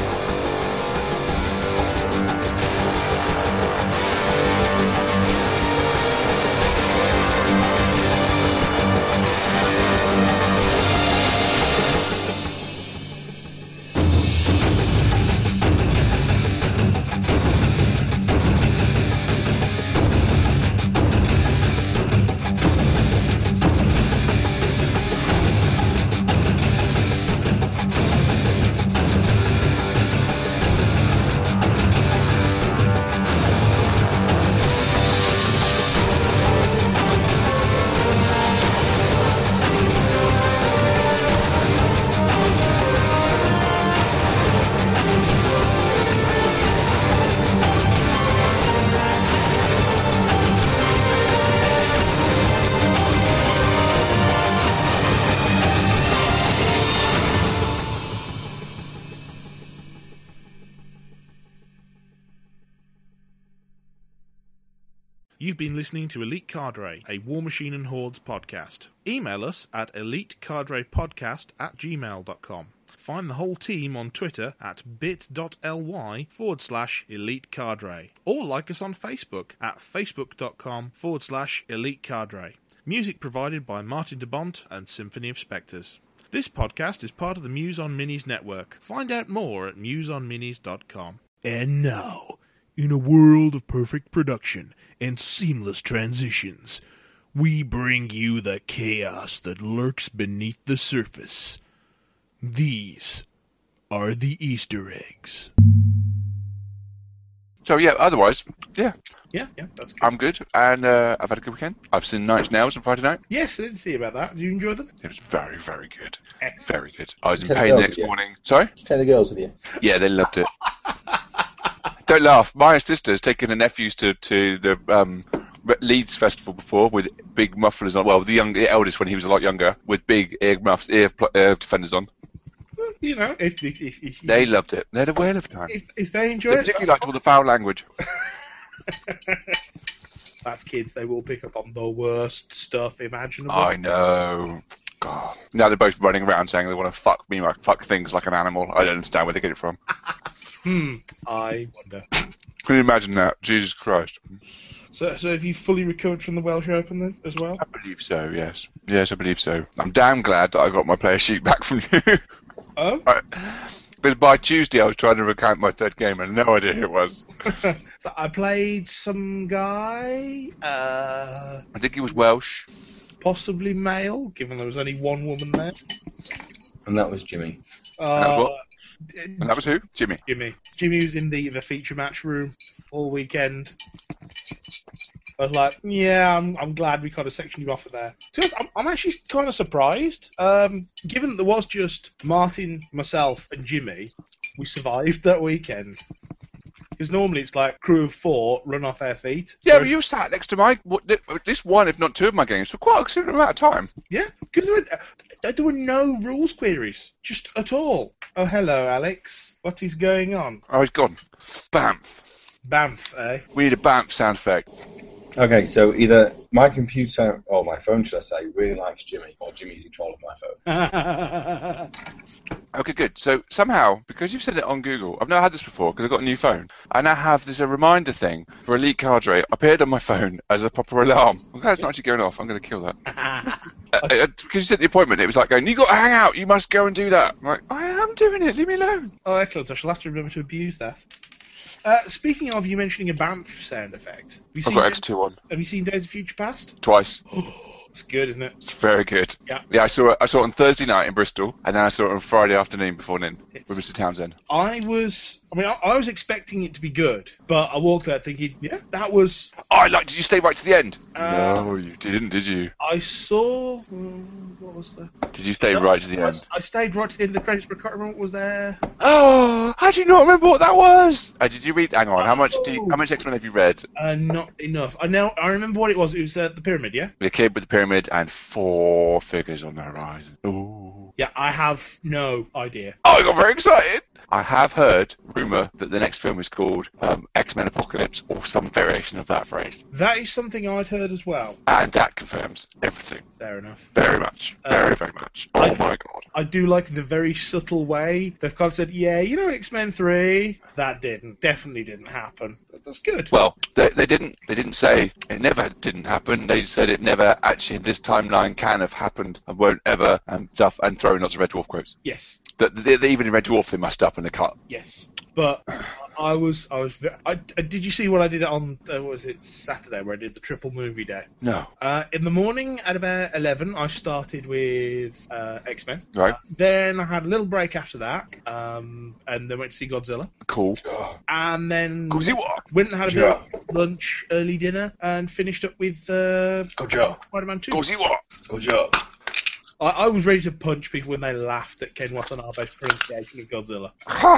You've been listening to Elite Cadre, a War Machine and Hordes podcast. Email us at elitecadrepodcast@gmail.com. Find the whole team on Twitter at bit.ly/Elite Cadre. Or like us on Facebook at facebook.com/Elite Cadre. Music provided by Martin de Bont and Symphony of Spectres. This podcast is part of the Muse on Minis network. Find out more at museonminis.com. And now, in a world of perfect production and seamless transitions, we bring you the chaos that lurks beneath the surface. These are the Easter eggs. So yeah, otherwise, yeah, that's good. I'm good, and I've had a good weekend. I've seen Nine Inch Nails on Friday night. Yes, I didn't see about that. Did you enjoy them? It was very, very good. Excellent. Very good. I was in Take the pain the girls next with you. morning. Sorry? Take the girls with you. Yeah, they loved it. Don't laugh. My sister's taken her nephews to the Leeds Festival before with big mufflers on. Well, the eldest when he was a lot younger with big ear defenders on. Well, you know, if They loved it. They had a whale of a time. if they enjoy They it, particularly that's liked all the foul language. That's kids. They will pick up on the worst stuff imaginable. I know. God. Now they're both running around saying they want to fuck me, fuck things like an animal. I don't understand where they get it from. I wonder. Can you imagine that? Jesus Christ. So have you fully recovered from the Welsh Open then, as well? I believe so, yes. Yes, I believe so. I'm damn glad that I got my player sheet back from you. Oh? Because by Tuesday I was trying to recount my third game and no idea who it was. So I played some guy, I think he was Welsh. possibly male, given there was only one woman there. And that was Jimmy. that was what? And that was who? Jimmy. Jimmy was in the feature match room all weekend. I was like, yeah, I'm glad we kind of sectioned you off of there. I'm actually kind of surprised. Given that there was just Martin, myself, and Jimmy, we survived that weekend. Because normally it's like crew of 4 run off their feet. Yeah, but you sat next to at least one, if not two of my games for quite a considerable amount of time. Yeah, because there were no rules queries, just at all. Oh, hello, Alex. What is going on? Oh, he's gone. Bamf. Bamf, eh? We need a Bamf sound effect. Okay, so either my computer, or my phone, should I say, really likes Jimmy, or Jimmy's in control of my phone. Okay, good. So somehow, because you've said it on Google, I've never had this before because I've got a new phone. I now have this a reminder thing for Elite Cadre appeared on my phone as a proper alarm. I'm glad it's not actually going off. I'm going to kill that. Because you said the appointment, it was like going, you got to hang out. You must go and do that. I'm like, I am doing it. Leave me alone. Oh, excellent. I shall have to remember to abuse that. Speaking of you mentioning a Bamf sound effect, I've got X2 on. Have you seen Days of Future Past? Twice. It's good, isn't it? It's very good. Yeah. Yeah, I saw it on Thursday night in Bristol, and then I saw it on Friday afternoon before Nin with Mr. Townsend. I was expecting it to be good, but I walked out thinking, yeah, that was... Oh, did you stay right to the end? Uh, No, you didn't, did you? I saw... what was the... Did you stay right to the end? I stayed right to the end of the credits, but I can't remember what was there. Oh, how do you not remember what that was? Did you read? Hang on, how much X-Men have you read? Not enough. I remember what it was. It was the pyramid, yeah? The kid with the pyramid and 4 figures on the horizon. Ooh. Yeah, I have no idea. Oh, I got very excited. I have heard rumour that the next film is called X-Men Apocalypse or some variation of that phrase. That is something I'd heard as well. And that confirms everything. Fair enough. Very much. Very, very much. Oh my god. I do like the very subtle way they've kind of said, yeah, you know X-Men 3? That definitely didn't happen. That's good. Well, they didn't say it never didn't happen. They said it never actually in this timeline can have happened and won't ever and stuff and throwing lots of Red Dwarf quotes. Yes. Even in Red Dwarf they messed up in the cut. Yes. But did you see what I did on, what was it, Saturday, where I did the triple movie day? No. In the morning at about 11, I started with X-Men. Right. Then I had a little break after that, and then went to see Godzilla. Cool. And then Godzilla. went and had a bit of lunch, early dinner, and finished up with Spider-Man 2. Godzilla. I was ready to punch people when they laughed at Ken Watanabe's pronunciation of Godzilla.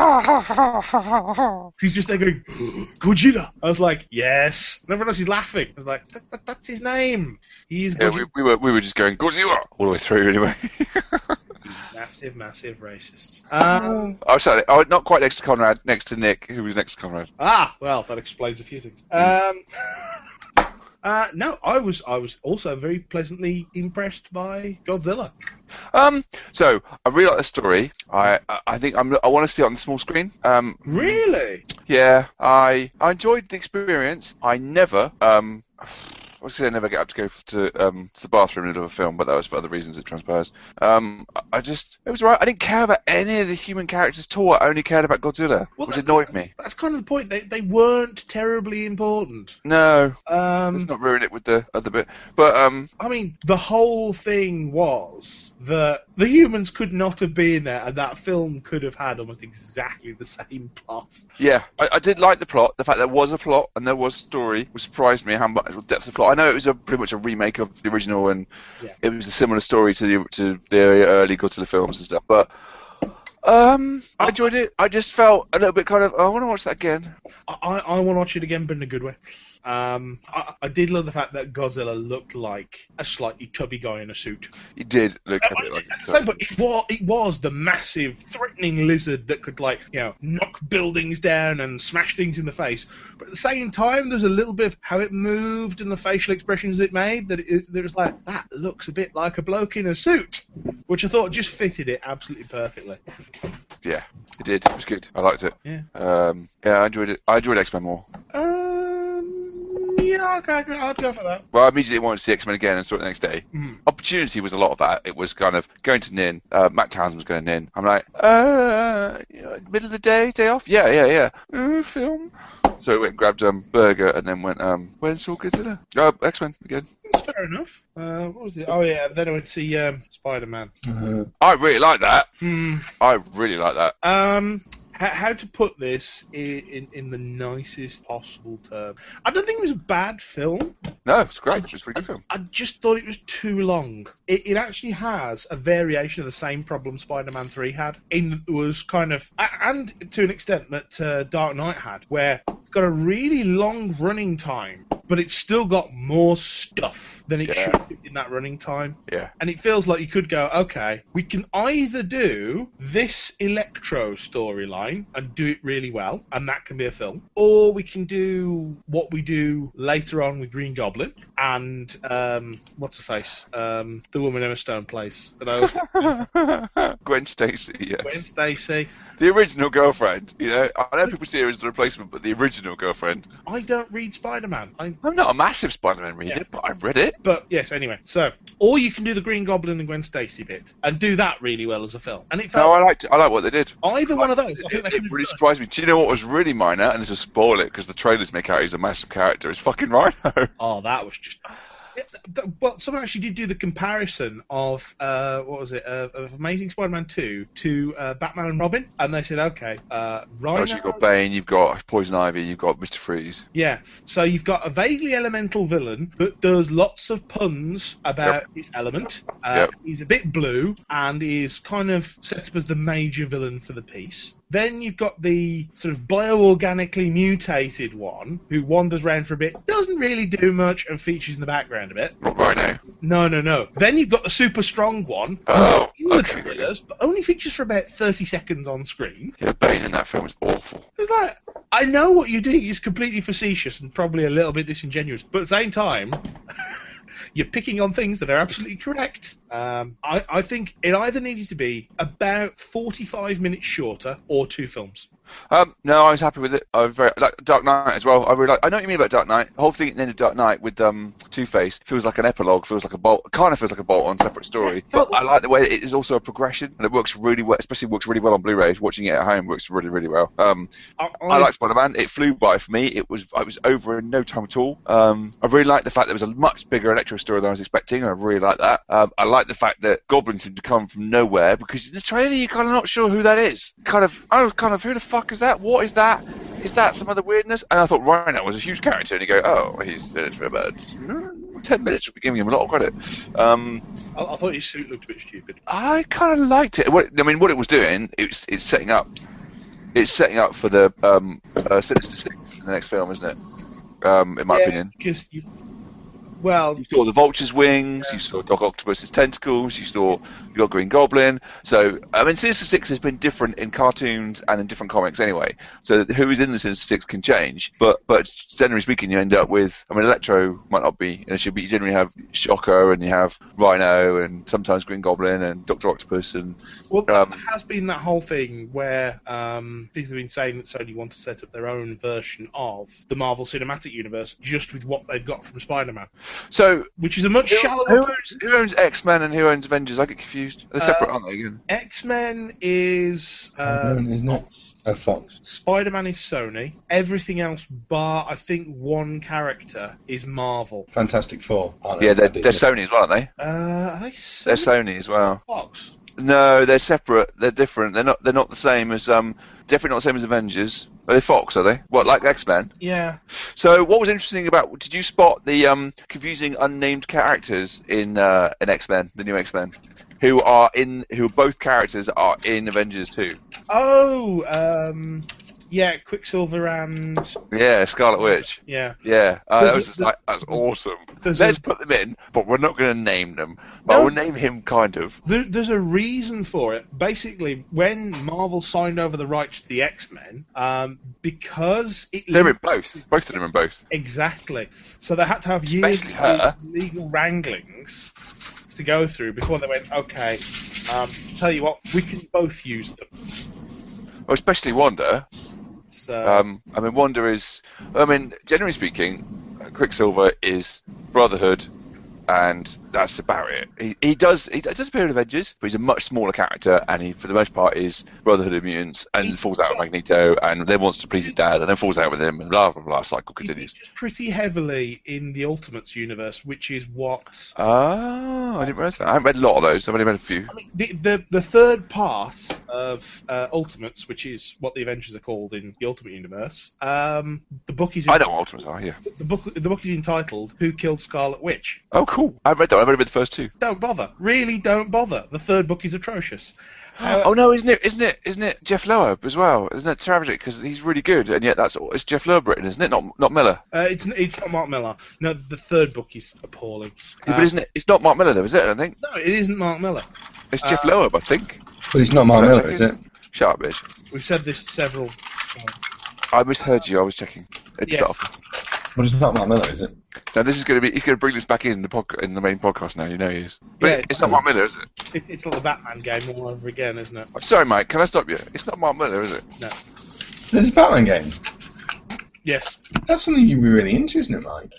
He's just there going, Godzilla! I was like, yes! And everyone else is laughing. I was like, that's his name! He's Godzilla. Yeah, we were just going, Godzilla! All the way through anyway. Massive racists. Oh, sorry. Oh, not quite next to Conrad, next to Nick, who was next to Conrad. Well, that explains a few things. No, I was also very pleasantly impressed by Godzilla. So I really like the story. I think I want to see it on the small screen. Really? Yeah, I enjoyed the experience. I never obviously I never get up to go to the bathroom in the middle of a film, but that was for other reasons, it transpires. It was right. I didn't care about any of the human characters at all. I only cared about Godzilla, which annoyed me. That's kind of the point. They weren't terribly important. No, let's not ruin it with the other bit. But I mean, the whole thing was that the humans could not have been there, and that film could have had almost exactly the same plot. Yeah, I did like the plot. The fact there was a plot and there was a story, which surprised me how much depth of plot. I know it was pretty much a remake of the original, and it was a similar story to the early Godzilla films and stuff. But I enjoyed it. I just felt a little bit kind of, I want to watch that again. I want to watch it again, but in a good way. I did love the fact that Godzilla looked like a slightly chubby guy in a suit. He did look a bit like it. But it was the massive, threatening lizard that could, knock buildings down and smash things in the face. But at the same time, there's a little bit of how it moved and the facial expressions it made that it was like, that looks a bit like a bloke in a suit, which I thought just fitted it absolutely perfectly. Yeah, it did. It was good. I liked it. Yeah. I enjoyed it. I enjoyed X-Men more. Yeah, I'd go for that. Well, I immediately wanted to see X-Men again and saw it the next day. Mm. Opportunity was a lot of that. It was kind of going to Nin. Matt Townsend was going to Nin. I'm like, middle of the day off? Yeah. Film. So we went and grabbed burger and then went, when saw Godzilla? X-Men again. That's fair enough. What was it? Oh, yeah, then I went to see Spider-Man. I really like that. I really like that. How to put this in the nicest possible term? I don't think it was a bad film. No, it's great. It's a pretty good film. I just thought it was too long. It actually has a variation of the same problem Spider-Man 3 had. It was kind of, and to an extent that Dark Knight had, where it's got a really long running time, but it's still got more stuff than it should in that running time. Yeah. And it feels like you could go, okay, we can either do this Electro storyline and do it really well, and that can be a film, or we can do what we do later on with Green Goblin and what's her face, the woman Emma Stone plays that I always Gwen Stacy. Yeah. Gwen Stacy. The original girlfriend. You know, I know people see her as the replacement, but the original girlfriend. I don't read Spider-Man. I'm not a massive Spider-Man reader, but I've read it. But yes, anyway. So, or you can do the Green Goblin and Gwen Stacy bit and do that really well as a film. And it felt. No, I liked it. I like what they did. Either one of those. I think they it really surprised me. Do you know what was really minor? And this will spoil it because the trailers make out he's a massive character. It's fucking Rhino. Oh, that was just. But someone actually did do the comparison of of Amazing Spider-Man 2 to Batman and Robin, and they said, okay, Rhino. You've got Bane, you've got Poison Ivy, you've got Mr. Freeze. Yeah, so you've got a vaguely elemental villain that does lots of puns about his element. He's a bit blue and is kind of set up as the major villain for the piece. Then you've got the sort of bioorganically mutated one who wanders around for a bit, doesn't really do much, and features in the background a bit. Not Rhino. No. Then you've got the super strong one in the trailers, but only features for about 30 seconds on screen. Yeah, Bane in that film is awful. It's like, I know what you're doing is completely facetious and probably a little bit disingenuous, but at the same time... You're picking on things that are absolutely correct. I think it either needed to be about 45 minutes shorter or 2 films. No, I was happy with it. I was very like Dark Knight as well. I know what you mean about Dark Knight. The whole thing at the end of Dark Knight with Two-Face feels like an epilogue, feels like a bolt-on separate story. But I like the way it is also a progression, and it works really well. Especially works really well on Blu-ray. Watching it at home works really, really well. I like Spider-Man. It flew by for me. I was over in no time at all. I really like the fact there was a much bigger Electro story than I was expecting. I really like that. I like the fact that Goblin seemed to come from nowhere because in the trailer you're kind of not sure who that is. I was kind of who the fuck is that? What is that? Is that some other weirdness? And I thought Rhino was a huge character, and you go, oh, he's in it for about 10 minutes. We'll be giving him a lot of credit. I thought his suit looked a bit stupid. I kind of liked it. What it was doing, it's setting up. It's setting up for the Sinister Six in the next film, isn't it? In my opinion. Because Well, You saw the Vulture's wings, you saw Doc Octopus's tentacles, you got Green Goblin. So, I mean, Sinister Six has been different in cartoons and in different comics anyway. So who is in the Sinister Six can change. But generally speaking, you end up with, I mean, Electro might not be an issue, but you generally have Shocker and you have Rhino and sometimes Green Goblin and Dr. Octopus and... Well, there has been that whole thing where people have been saying that Sony want to set up their own version of the Marvel Cinematic Universe just with what they've got from Spider-Man. So, which is a much shallower... Who owns X-Men and who owns Avengers? I get confused. They're separate, aren't they, again? X-Men is... isn't it? Fox. Spider-Man is Sony. Everything else, bar, I think, one character is Marvel. Fantastic Four. Yeah, they're Sony as well, aren't they? Are they Sony? They're Sony as well. Fox? No, they're separate. They're different. They're not the same as definitely not the same as Avengers. Are they Fox? Are they? What, like X-Men? Yeah. So what was interesting about? Did you spot the confusing unnamed characters in X-Men, the new X-Men, who both characters are in Avengers 2? Oh, yeah, Quicksilver and... Yeah, Scarlet Witch. Yeah. Yeah, that was just that's awesome. Let's put them in, but we're not going to name them. But we'll name him kind of. There's a reason for it. Basically, when Marvel signed over the rights to the X-Men, because they're in both. Both of them are in both. Exactly. So they had to have years of legal wranglings to go through before they went, okay, tell you what, we can both use them. Well, especially Wanda. So, I mean, Wanda is... I mean, generally speaking, Quicksilver is Brotherhood, and that's about it. He does appear in Avengers, but he's a much smaller character, and he, for the most part, is Brotherhood of Mutants, and falls out with Magneto, and then wants to please his dad, and then falls out with him, and blah, blah, blah, cycle continues. He's pretty heavily in the Ultimates universe, which is what... Oh, I didn't realise that. I haven't read a lot of those, I've only read a few. I mean, the third part of Ultimates, which is what the Avengers are called in the Ultimate Universe, the book is... I know what Ultimates are, yeah. The book is entitled Who Killed Scarlet Witch? Oh, cool. I've read that. I've only read the first two. Don't bother. Really don't bother. The third book is atrocious. Oh no, isn't it Jeff Loeb as well? Isn't it tragic because he's really good, and yet it's Jeff Loeb written, isn't it? Not Miller. It's not Mark Miller. No, the third book is appalling. Yeah, but isn't it? It's not Mark Miller though, is it? I think. No, it isn't Mark Miller. It's Jeff Loeb, I think. But it's not Mark Miller, is it? Shut up, bitch. We've said this several times. I misheard you. I was checking. Yes. But it's not Mark Miller, is it? Now this is going to be. He's going to bring this back in the main podcast now. You know he is. But Yeah, it's not Mark Miller, is it? It's like the Batman game all over again, isn't it? I'm sorry, Mike. Can I stop you? It's not Mark Miller, is it? No. There's a Batman game. Yes. That's something you'd be really into, isn't it, Mike?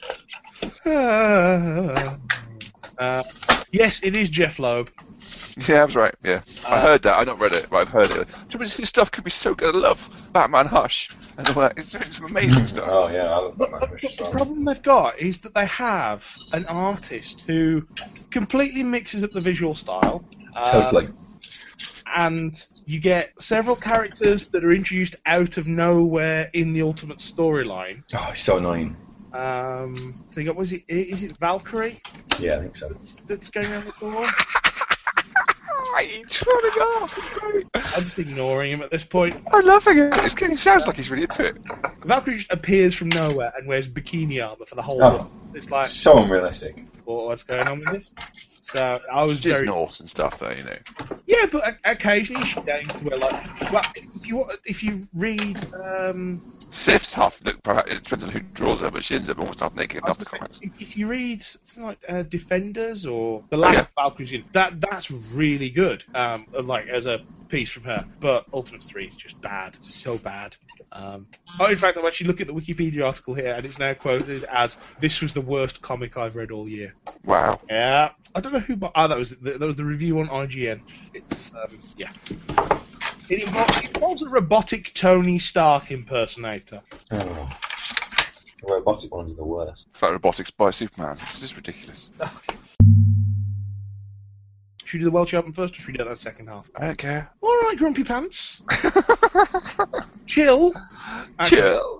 Yes, it is Jeff Loeb. Yeah, I was right. Yeah, I heard that. I've not read it, but I've heard it. His stuff could be so good. I love Batman Hush and all that. He's doing some amazing stuff. Oh yeah, I love Batman But Hush. the problem they've got is that they have an artist who completely mixes up the visual style. Totally. And you get several characters that are introduced out of nowhere in the Ultimate storyline. Oh, it's so annoying. So you got, is it Valkyrie? Yeah, I think so. That's going around the door? He's trying to go. It's great. I'm just ignoring him at this point. I'm laughing at it. He sounds like he's really into it. Valkyrie just appears from nowhere and wears bikini armor for the whole Oh. book. It's like, So unrealistic. what's going on with this? So I was She's very... Norse and stuff, though, you know. Yeah, but occasionally she gains to wear like... Well, if you read... Sif's half... It depends on who draws her, but she ends up almost half naked after comics. If you read something like Defenders or the last Valkyrie's in, that's really good. Like as a piece from her, but Ultimate 3 is just bad, so bad. In fact, I'm actually looking at the Wikipedia article here, and it's now quoted as "This was the worst comic I've read all year." Wow. Yeah, I don't know who. That was the review on IGN. It's yeah. It involves a robotic Tony Stark impersonator. Oh. The robotic ones are the worst. It's like Robotics by Superman. This is ridiculous. Should we do the World Champion first, or should we do that second half? I don't care. All right, Grumpy Pants. Chill. Chill.